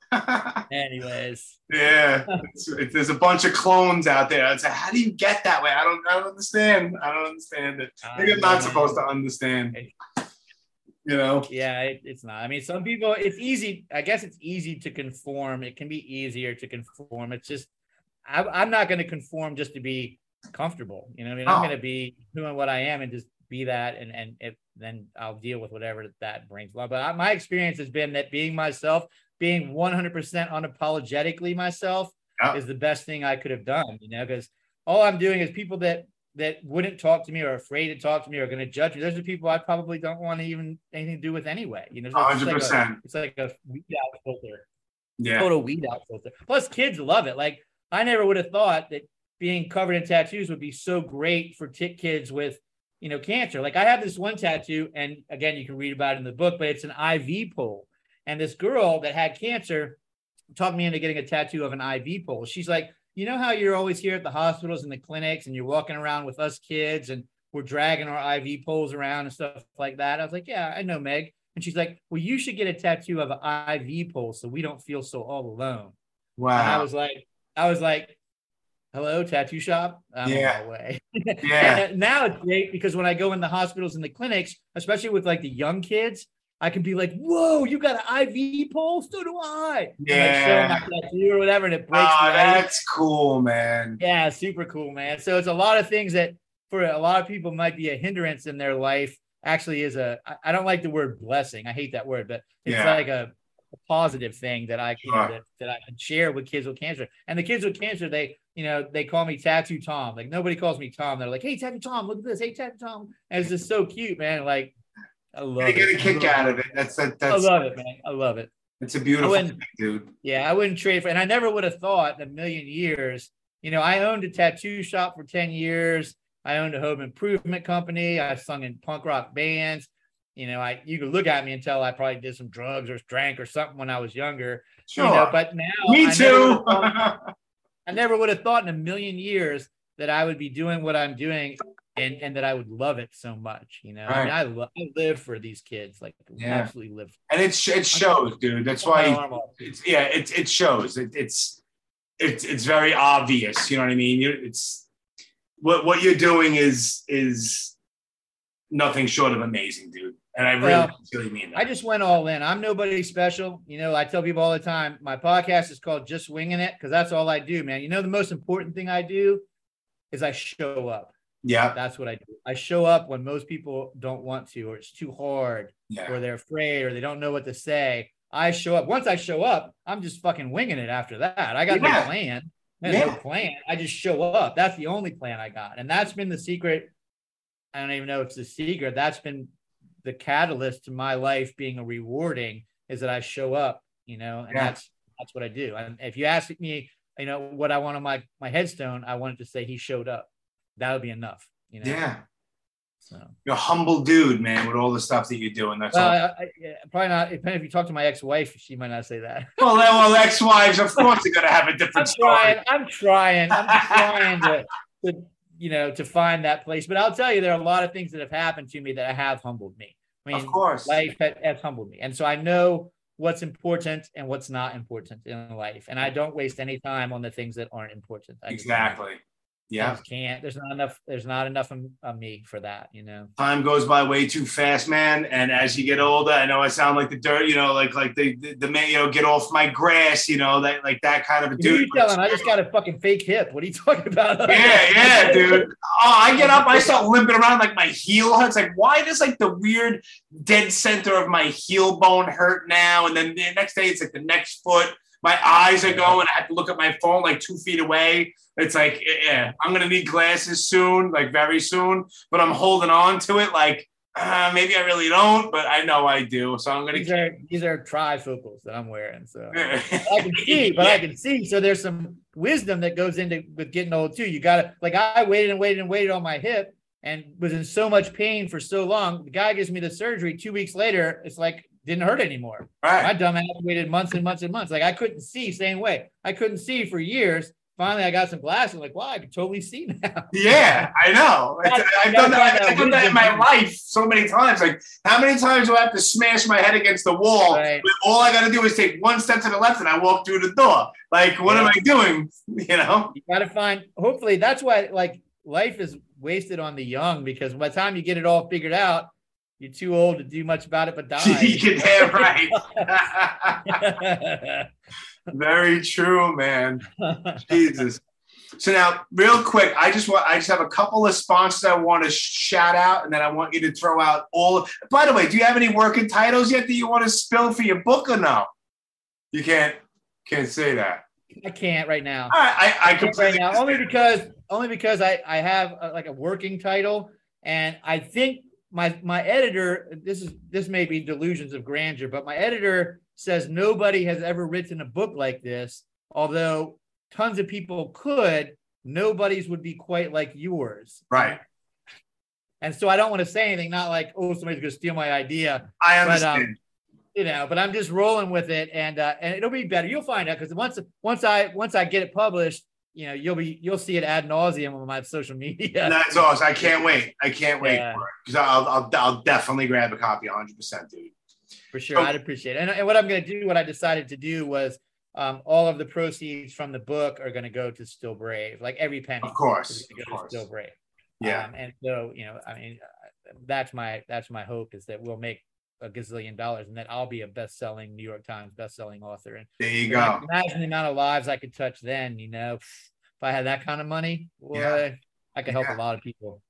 But anyways. Yeah, it's, it, there's a bunch of clones out there. It's like, how do you get that way? I don't, I don't understand. I don't understand it. Maybe I'm not supposed to understand. You know? Yeah, it, it's not. I mean, some people, it's easy. I guess it's easy to conform. It can be easier to conform. It's just, I, I'm not going to conform just to be comfortable. You know what I mean? I'm oh. going to be doing what I am and just be that. And, and if, then I'll deal with whatever that brings. But I, my experience has been that being myself, being one hundred percent unapologetically myself yeah. is the best thing I could have done, you know, because all I'm doing is people that, that wouldn't talk to me or are afraid to talk to me or are going to judge me. Those are people I probably don't want to even anything to do with anyway. You know, it's one hundred percent. Like a, it's like a weed out filter. Yeah. Total weed out filter. Plus kids love it. Like I never would have thought that being covered in tattoos would be so great for t- kids with, you know, cancer. Like I have this one tattoo, and again, you can read about it in the book, but it's an I V pole. And this girl that had cancer talked me into getting a tattoo of an I V pole. She's like, you know how you're always here at the hospitals and the clinics and you're walking around with us kids and we're dragging our I V poles around and stuff like that. I was like, yeah, I know, Meg. And she's like, well, you should get a tattoo of an I V pole so we don't feel so all alone. Wow. And I was like, I was like, hello, tattoo shop. I'm yeah. on my way. Yeah. And now it's great because when I go in the hospitals and the clinics, especially with like the young kids, I can be like, whoa, you got an I V pole? So do I. Yeah. And like show my tattoo or whatever, and it breaks. Oh, me that's cool, man. Yeah, super cool, man. So it's a lot of things that for a lot of people might be a hindrance in their life actually is a, I don't like the word blessing. I hate that word, but it's yeah. like a, a positive thing that I, you know, that, that I can share with kids with cancer. And the kids with cancer, they, you know, they call me Tattoo Tom. Like nobody calls me Tom. They're like, hey, Tattoo Tom, look at this. Hey, Tattoo Tom. And it's just so cute, man. Like, I love it. You get a kick out of it. That's, that, that's, I love it, man. I love it. It's a beautiful thing, dude. Yeah, I wouldn't trade for, and I never would have thought in a million years, you know, I owned a tattoo shop for ten years. I owned a home improvement company. I sung in punk rock bands. You know, I you could look at me and tell I probably did some drugs or drank or something when I was younger. Sure. You know, but now me I too. Never thought, I never would have thought in a million years that I would be doing what I'm doing and, and that I would love it so much. You know, right. I mean, I, lo- I live for these kids, like yeah. absolutely live. And it's it shows, dude. That's why it's, yeah, it it shows. It, it's it's it's very obvious. You know what I mean? You it's what what you're doing is is nothing short of amazing, dude. And I really, well, really mean that. I just went all in. I'm nobody special. You know, I tell people all the time, my podcast is called Just Winging It because that's all I do, man. You know, the most important thing I do is I show up. Yeah. That's what I do. I show up when most people don't want to, or it's too hard, yeah. or they're afraid, or they don't know what to say. I show up. Once I show up, I'm just fucking winging it after that. I got yeah. no plan. There's yeah. no plan. I just show up. That's the only plan I got. And that's been the secret. I don't even know if it's the secret. That's been the catalyst to my life being a rewarding is that I show up, you know, and yeah. that's that's what I do. And if you ask me, you know, what I want on my my headstone, I wanted to say he showed up. That would be enough, you know. Yeah. So you're a humble dude, man, with all the stuff that you do, and that's well, all. I, I, probably not. If you talk to my ex-wife, she might not say that. Well, well, ex-wives, of course, are gonna have a different I'm story. Trying, I'm trying. I'm trying to, to, you know, to find that place. But I'll tell you, there are a lot of things that have happened to me that have humbled me. I mean, of course, life has, has humbled me, and so I know what's important and what's not important in life, and I don't waste any time on the things that aren't important. I exactly. Yeah, I just can't. There's not enough. There's not enough of, of me for that. You know, time goes by way too fast, man. And as you get older, I know I sound like the dirt. You know, like like the the, the man. You know, get off my grass. You know, that like that kind of a dude. What are you telling? I just got a fucking fake hip. What are you talking about? Yeah, yeah, dude. Oh, I get up, I start limping around like my heel hurts. Like, why does like the weird dead center of my heel bone hurt now? And then the next day, it's like the next foot. My eyes are going. I have to look at my phone like two feet away. It's like, yeah, I'm going to need glasses soon, like very soon. But I'm holding on to it like, uh, maybe I really don't, but I know I do. So I'm going to These are, these are trifocals that I'm wearing. So I can see, but yeah. I can see. So there's some wisdom that goes into with getting old too. You got to, like I waited and waited and waited on my hip and was in so much pain for so long. The guy gives me the surgery two weeks later. It's like, didn't hurt anymore. Right. My dumb ass waited months and months and months. Like I couldn't see same way. I couldn't see for years. Finally, I got some glasses. Like, wow, I can totally see now. Yeah, I know. I've done that. I've done that in my life so many times. Like, how many times do I have to smash my head against the wall? Right. All I got to do is take one step to the left and I walk through the door. Like, what yeah. am I doing? You know? You got to find, hopefully, that's why, like, life is wasted on the young because by the time you get it all figured out, you're too old to do much about it but die. Yeah, right. Very true, man. Jesus. So now, real quick, I just want I just have a couple of sponsors I want to shout out, and then I want you to throw out all. By the way, do you have any working titles yet that you want to spill for your book or no? You can't can't say that. I can't right now. All right, I, I, I can't right now only because only because I I have a, like a working title, and I think. My my editor, this is this may be delusions of grandeur, but my editor says nobody has ever written a book like this. Although tons of people could, nobody's would be quite like yours. Right. And so I don't want to say anything, not like, oh, somebody's going to steal my idea. I understand. But, um, you know, but I'm just rolling with it, and uh, and it'll be better. You'll find out because once once I once I get it published. You know, you'll be you'll see it ad nauseum on my social media. That's awesome. I can't wait. I can't wait yeah. for it because I'll, I'll I'll definitely grab a copy, one hundred percent, dude. For sure, so, I'd appreciate it. And, and what I'm going to do, what I decided to do was, um, all of the proceeds from the book are going to go to Still Brave, like every penny. Of course, is going to go to Still Brave. Yeah, um, and so you know, I mean, uh, that's my that's my hope is that we'll make a gazillion dollars and that I'll be a best-selling New York Times best-selling author. And there you go. Imagine the amount of lives I could touch then. You know. If I had that kind of money, boy, yeah. I could help yeah. a lot of people.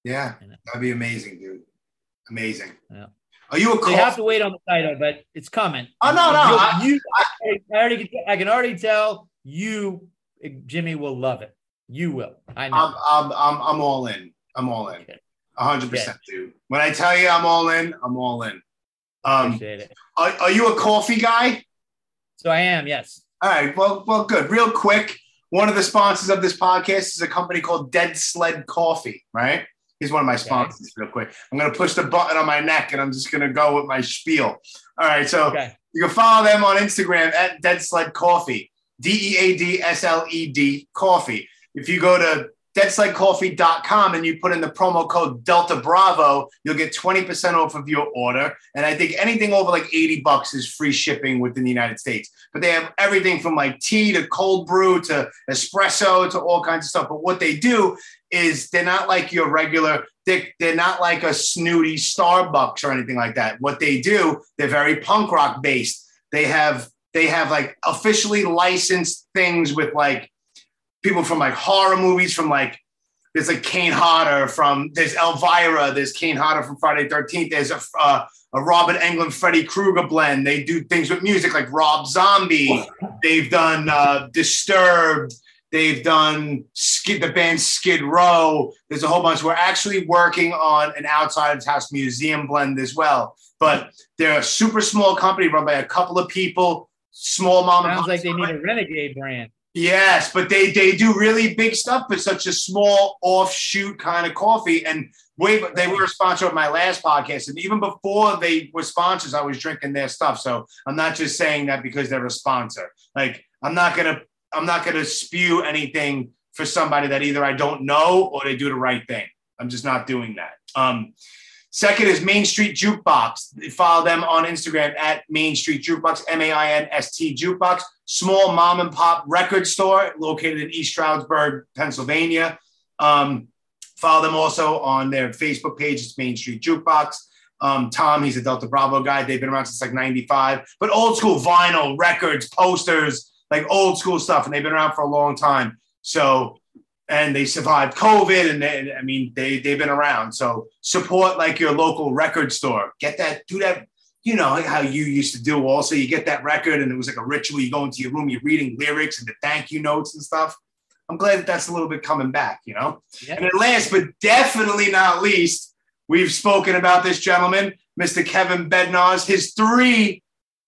Yeah, You know? that'd be amazing, dude. Amazing. Yeah. Are you a So coffee? you have to wait on the title, but it's coming. Oh, no, no. You, I, you, I, I, already, I can already tell you, Jimmy, will love it. You will. I know. I'm, I'm, I'm, I'm all in. I'm all in. A hundred percent, dude. When I tell you I'm all in, I'm all in. Um, Appreciate it. Are, are you a coffee guy? So I am, yes. All right. Well, well, good. Real quick. One of the sponsors of this podcast is a company called Dead Sled Coffee, right? He's one of my sponsors, okay. Real quick. I'm going to push the button on my neck and I'm just going to go with my spiel. All right. So okay. You can follow them on Instagram at Dead Sled Coffee, D E A D S L E D Coffee. If you go to dead sled coffee dot com and you put in the promo code Delta Bravo, you'll get twenty percent off of your order. And I think anything over like eighty bucks is free shipping within the United States. But they have everything from like tea to cold brew to espresso to all kinds of stuff. But what they do is they're not like your regular, they're, they're not like a snooty Starbucks or anything like that. What they do, they're very punk rock based. They have, they have like officially licensed things with like people from like horror movies, from like, there's like Kane Hodder from, there's Elvira, there's Kane Hodder from Friday the thirteenth, there's a, uh, a Robert Englund, Freddy Krueger blend. They do things with music like Rob Zombie. They've done uh, Disturbed. They've done Skid, the band Skid Row. There's a whole bunch. We're actually working on an outside of house museum blend as well. But they're a super small company run by a couple of people, small mom and pop. Sounds like they need a renegade brand. Yes, but they they do really big stuff for such a small offshoot kind of coffee. And wait, they were a sponsor of my last podcast. And even before they were sponsors, I was drinking their stuff. So I'm not just saying that because they're a sponsor. Like I'm not gonna I'm not gonna spew anything for somebody that either I don't know or they do the right thing. I'm just not doing that. Um, Second is Main Street Jukebox. Follow them on Instagram at Main Street Jukebox, M A I N S T Jukebox. Small mom and pop record store located in East Stroudsburg, Pennsylvania. Um, follow them also on their Facebook page. It's Main Street Jukebox. Um, Tom, he's a Delta Bravo guy. They've been around since like ninety-five. But old school vinyl, records, posters, like old school stuff. And they've been around for a long time. So... And they survived COVID, and they, I mean, they, they've been around. So support like your local record store. Get that, do that, you know, like how you used to do also. You get that record, and it was like a ritual. You go into your room, you're reading lyrics and the thank you notes and stuff. I'm glad that that's a little bit coming back, you know? Yeah. And then last but definitely not least, we've spoken about this gentleman, Mister Kevin Bednarz. His three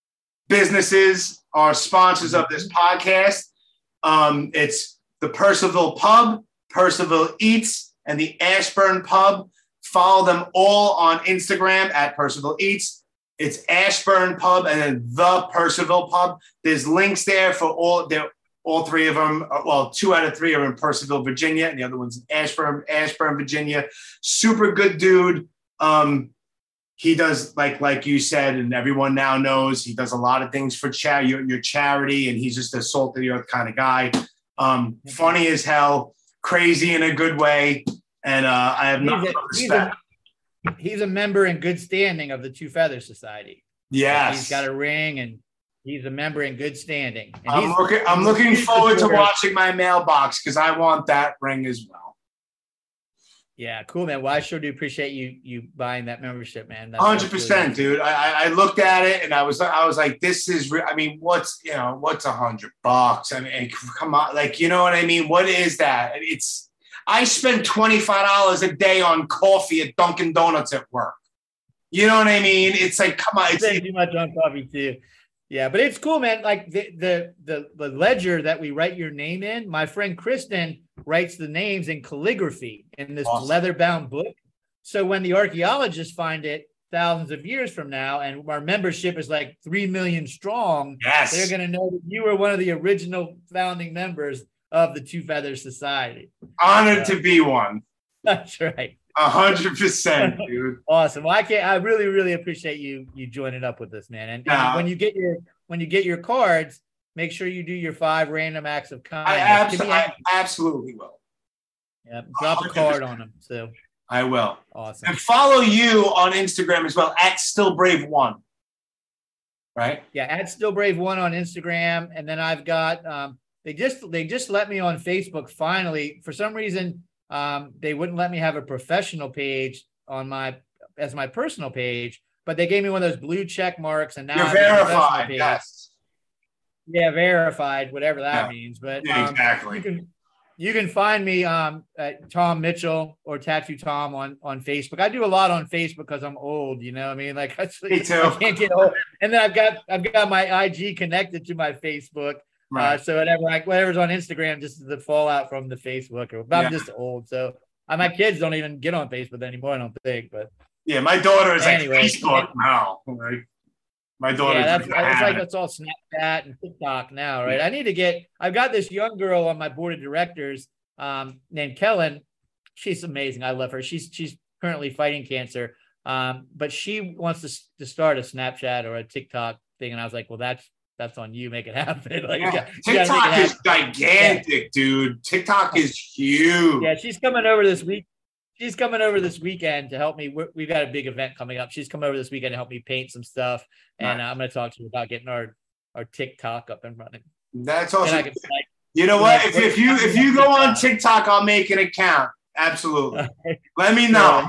businesses are sponsors of this podcast. Um, it's the Percival Pub, Percival Eats, and the Ashburn Pub. Follow them all on Instagram at Percival Eats. It's Ashburn Pub and then the Percival Pub. There's links there for all. They're all three of them. Well, two out of three are in Percival, Virginia, and the other one's in Ashburn, Ashburn, Virginia. Super good dude. Um, he does like like you said, and everyone now knows he does a lot of things for cha- your, your charity, and he's just a salt of the earth kind of guy. Um, funny as hell, crazy in a good way, and uh, I have nothing but respect. He's a, he's a member in good standing of the Two Feathers Society. Yes, he's got a ring, and he's a member in good standing. And I'm looking. I'm looking forward to watching my mailbox because I want that ring as well. Yeah, cool, man. Well, I sure do appreciate you you buying that membership, man. Hundred percent, dude. I I looked at it and I was I was like, this is. Re- I mean, what's you know what's a hundred bucks? I mean, come on, like you know what I mean? What is that? It's. I spend twenty five dollars a day on coffee at Dunkin' Donuts at work. You know what I mean? It's like, come on, it's too much on coffee too. Yeah, but it's cool, man. Like the, the the the ledger that we write your name in, my friend Kristen writes the names in calligraphy in this awesome. leather-bound book. So when the archaeologists find it thousands of years from now, and our membership is like three million strong, yes. they're going to know that you were one of the original founding members of the Two Feathers Society. Honored so, to be one. That's right. A hundred percent, dude. Awesome. Well, I can't. I really, really appreciate you you joining up with this, man. And, nah. and when you get your when you get your cards, make sure you do your five random acts of kindness. I, abs- I absolutely will. Yeah, drop one hundred percent. A card on them. So I will. Awesome. And follow you on Instagram as well at Still Brave One. Right. Yeah, at Still Brave One on Instagram, and then I've got um, they just they just let me on Facebook finally. For some reason, um, they wouldn't let me have a professional page on my as my personal page, but they gave me one of those blue check marks, and now You're I have a professional verified. page. Yes. Yeah, verified, whatever that Yeah. means. But Yeah, um, exactly. you can you can find me um, at Tom Mitchell or Tattoo Tom on on Facebook. I do a lot on Facebook because I'm old. You know, what I mean, like actually, Me too. I can't get old. And then I've got I've got my I G connected to my Facebook. Right. Uh, so whatever, like whatever's on Instagram, just is the fallout from the Facebook. Or, but Yeah. I'm just old, so uh, my kids don't even get on Facebook anymore. I don't think. But Yeah, my daughter is Anyway. like Facebook now. Like, my daughter. yeah, that's it's like it's all Snapchat and TikTok now, right? Yeah. I need to get. I've got this young girl on my board of directors um, named Kellen. She's amazing. I love her. She's she's currently fighting cancer, um, but she wants to to start a Snapchat or a TikTok thing, and I was like, well, that's that's on you. Make it happen. Like, you Yeah. gotta- you gotta make it TikTok is happen. gigantic, dude. TikTok is huge. Yeah, she's coming over this week. She's coming over this weekend to help me. We're, we've got a big event coming up. She's coming over this weekend to help me paint some stuff, and Nice. uh, I'm going to talk to her about getting our our TikTok up and running. That's And awesome. I can, like, You know like, what? If, what- if you if you go on TikTok, I'll make an account. Absolutely. Let me know.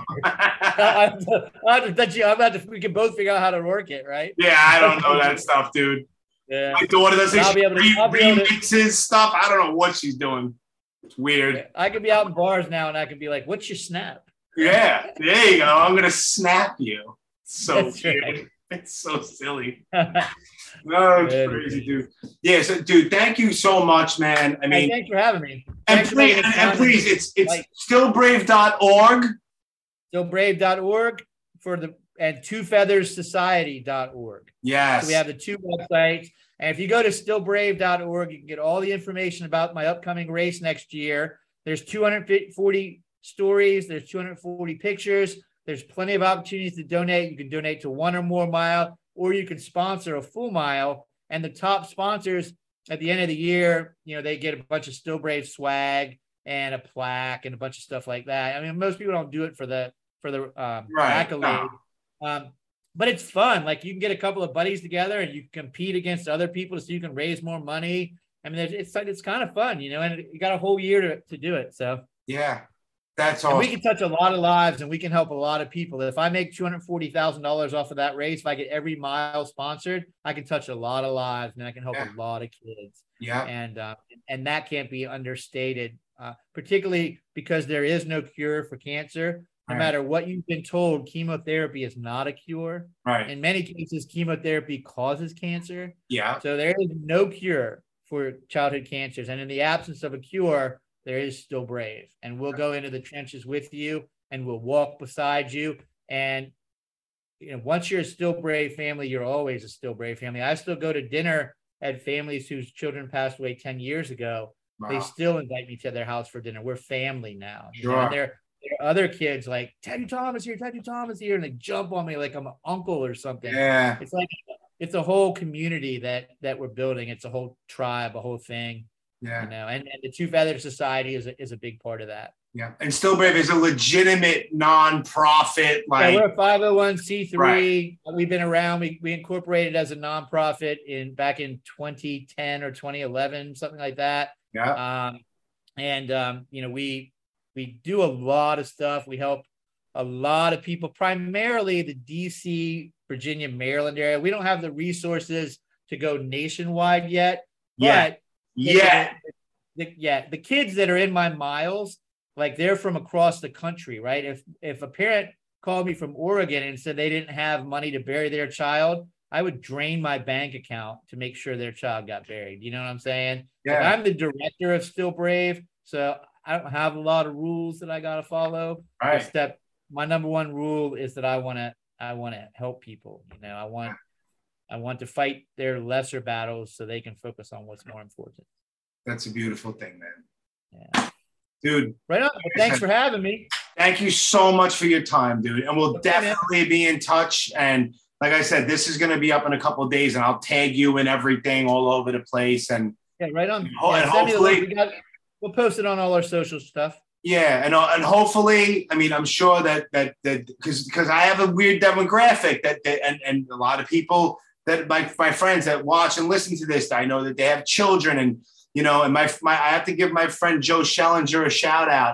I'm, I'm, I'm, I'm about to. We can both figure out how to work it, right? Yeah, I don't know that stuff, dude. Yeah. My daughter does I'll this be able to- re- I'll be able to- remixes stuff. I don't know what she's doing. It's weird. I could be out in bars now, and I could be like, "What's your snap?" Yeah, there you go. I'm gonna snap you. It's so That's weird. right. It's so silly. No, it's Good. crazy, dude. Yeah, so dude, thank you so much, man. I Hey, mean, thanks for having me. and Thanks for please, making and, the and time. please, it's it's Like- still brave dot org. still brave dot org for the and two feathers society dot org. Yes. So we have the two websites. And if you go to still brave dot org, you can get all the information about my upcoming race next year. There's two hundred forty stories. There's two hundred forty pictures. There's plenty of opportunities to donate. You can donate to one or more mile, or you can sponsor a full mile. And the top sponsors at the end of the year, you know, they get a bunch of Still Brave swag and a plaque and a bunch of stuff like that. I mean, most people don't do it for the for the um, Right. accolade. Um, but it's fun. Like you can get a couple of buddies together and you compete against other people so you can raise more money. I mean, it's like, it's kind of fun, you know, and you got a whole year to, to do it. So Yeah, that's and awesome. we can touch a lot of lives and we can help a lot of people. If I make two hundred forty thousand dollars off of that race, if I get every mile sponsored, I can touch a lot of lives and I can help Yeah. a lot of kids. Yeah, And, uh, and that can't be understated, uh, particularly because there is no cure for cancer. No Right. matter what you've been told, chemotherapy is not a cure. right. In many cases, chemotherapy causes cancer. Yeah, So there is no cure for childhood cancers. And in the absence of a cure, there is Still Brave. And we'll go into the trenches with you and we'll walk beside you. And you know, once you're a Still Brave family, you're always a Still Brave family. I still go to dinner at families whose children passed away ten years ago. They wow. still invite me to their house for dinner. We're family now. you know, Sure. and there, there are other kids like Tattoo Tom is here, Tattoo Tom is here, and they jump on me like I'm an uncle or something. Yeah, It's like it's a whole community that that we're building. It's a whole tribe, a whole thing, yeah, you know. And, and the Two Feathers Society is a, is a big part of that. yeah. And Still Brave is a legitimate nonprofit. Like, Yeah, we're a five oh one c three. We've been around. We we incorporated as a nonprofit in back in twenty ten or twenty eleven, something like that. yeah, Um, and um, you know, we we do a lot of stuff. We help a lot of people, primarily the D C, Virginia, Maryland area. We don't have the resources to go nationwide yet. yeah, But yeah. the, yeah, the kids that are in my miles, like they're from across the country, right? If if a parent called me from Oregon and said they didn't have money to bury their child, I would drain my bank account to make sure their child got buried. You know what I'm saying? Like, Yeah. I'm the director of Still Brave, so I don't have a lot of rules that I got to follow. Right. Except my number one rule is that I want to I want to help people. You know, I want I want to fight their lesser battles so they can focus on what's more important. That's a beautiful thing, man. Yeah. Dude, Right on. Well, thanks for having me. thank you so much for your time, dude. And we'll Okay, man. definitely be in touch. And like I said, this is going to be up in a couple of days, and I'll tag you and everything all over the place. And Yeah, right on. Oh, Yeah, and send me the link. hopefully- We got, we'll post it on all our social stuff. yeah, and uh, and hopefully, I mean, I'm sure that that that because because I have a weird demographic that, that and and a lot of people that my my friends that watch and listen to this, I know that they have children, and you know, and my my I have to give my friend Joe Schellinger a shout out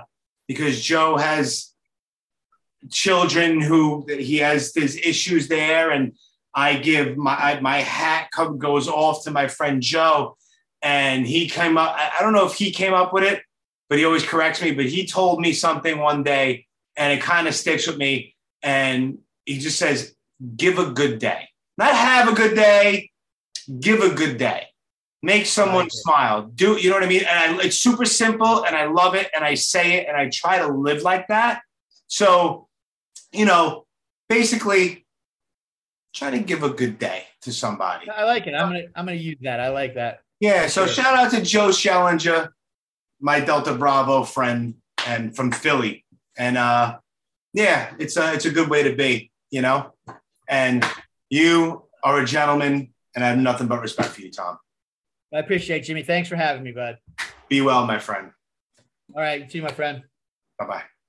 because Joe has children who he has his issues there, and I give my my hat goes off to my friend Joe, and he came up. I don't know if he came up with it, but he always corrects me. But he told me something one day, and it kind of sticks with me. And he just says, "Give a good day, not have a good day. Give a good day. Make someone like smile. Do you know what I mean?" And I, it's super simple, and I love it, and I say it, and I try to live like that. So, you know, basically, try to give a good day to somebody. I like it. I'm gonna I'm gonna use that. I like that. Yeah. So sure. Shout out to Joe Schellinger, my Delta Bravo friend, and from Philly. And uh, yeah, it's a it's a good way to be, you know. And you are a gentleman, and I have nothing but respect for you, Tom. I appreciate it, Jimmy. Thanks for having me, bud. Be well, my friend. All right. See you, my friend. Bye-bye.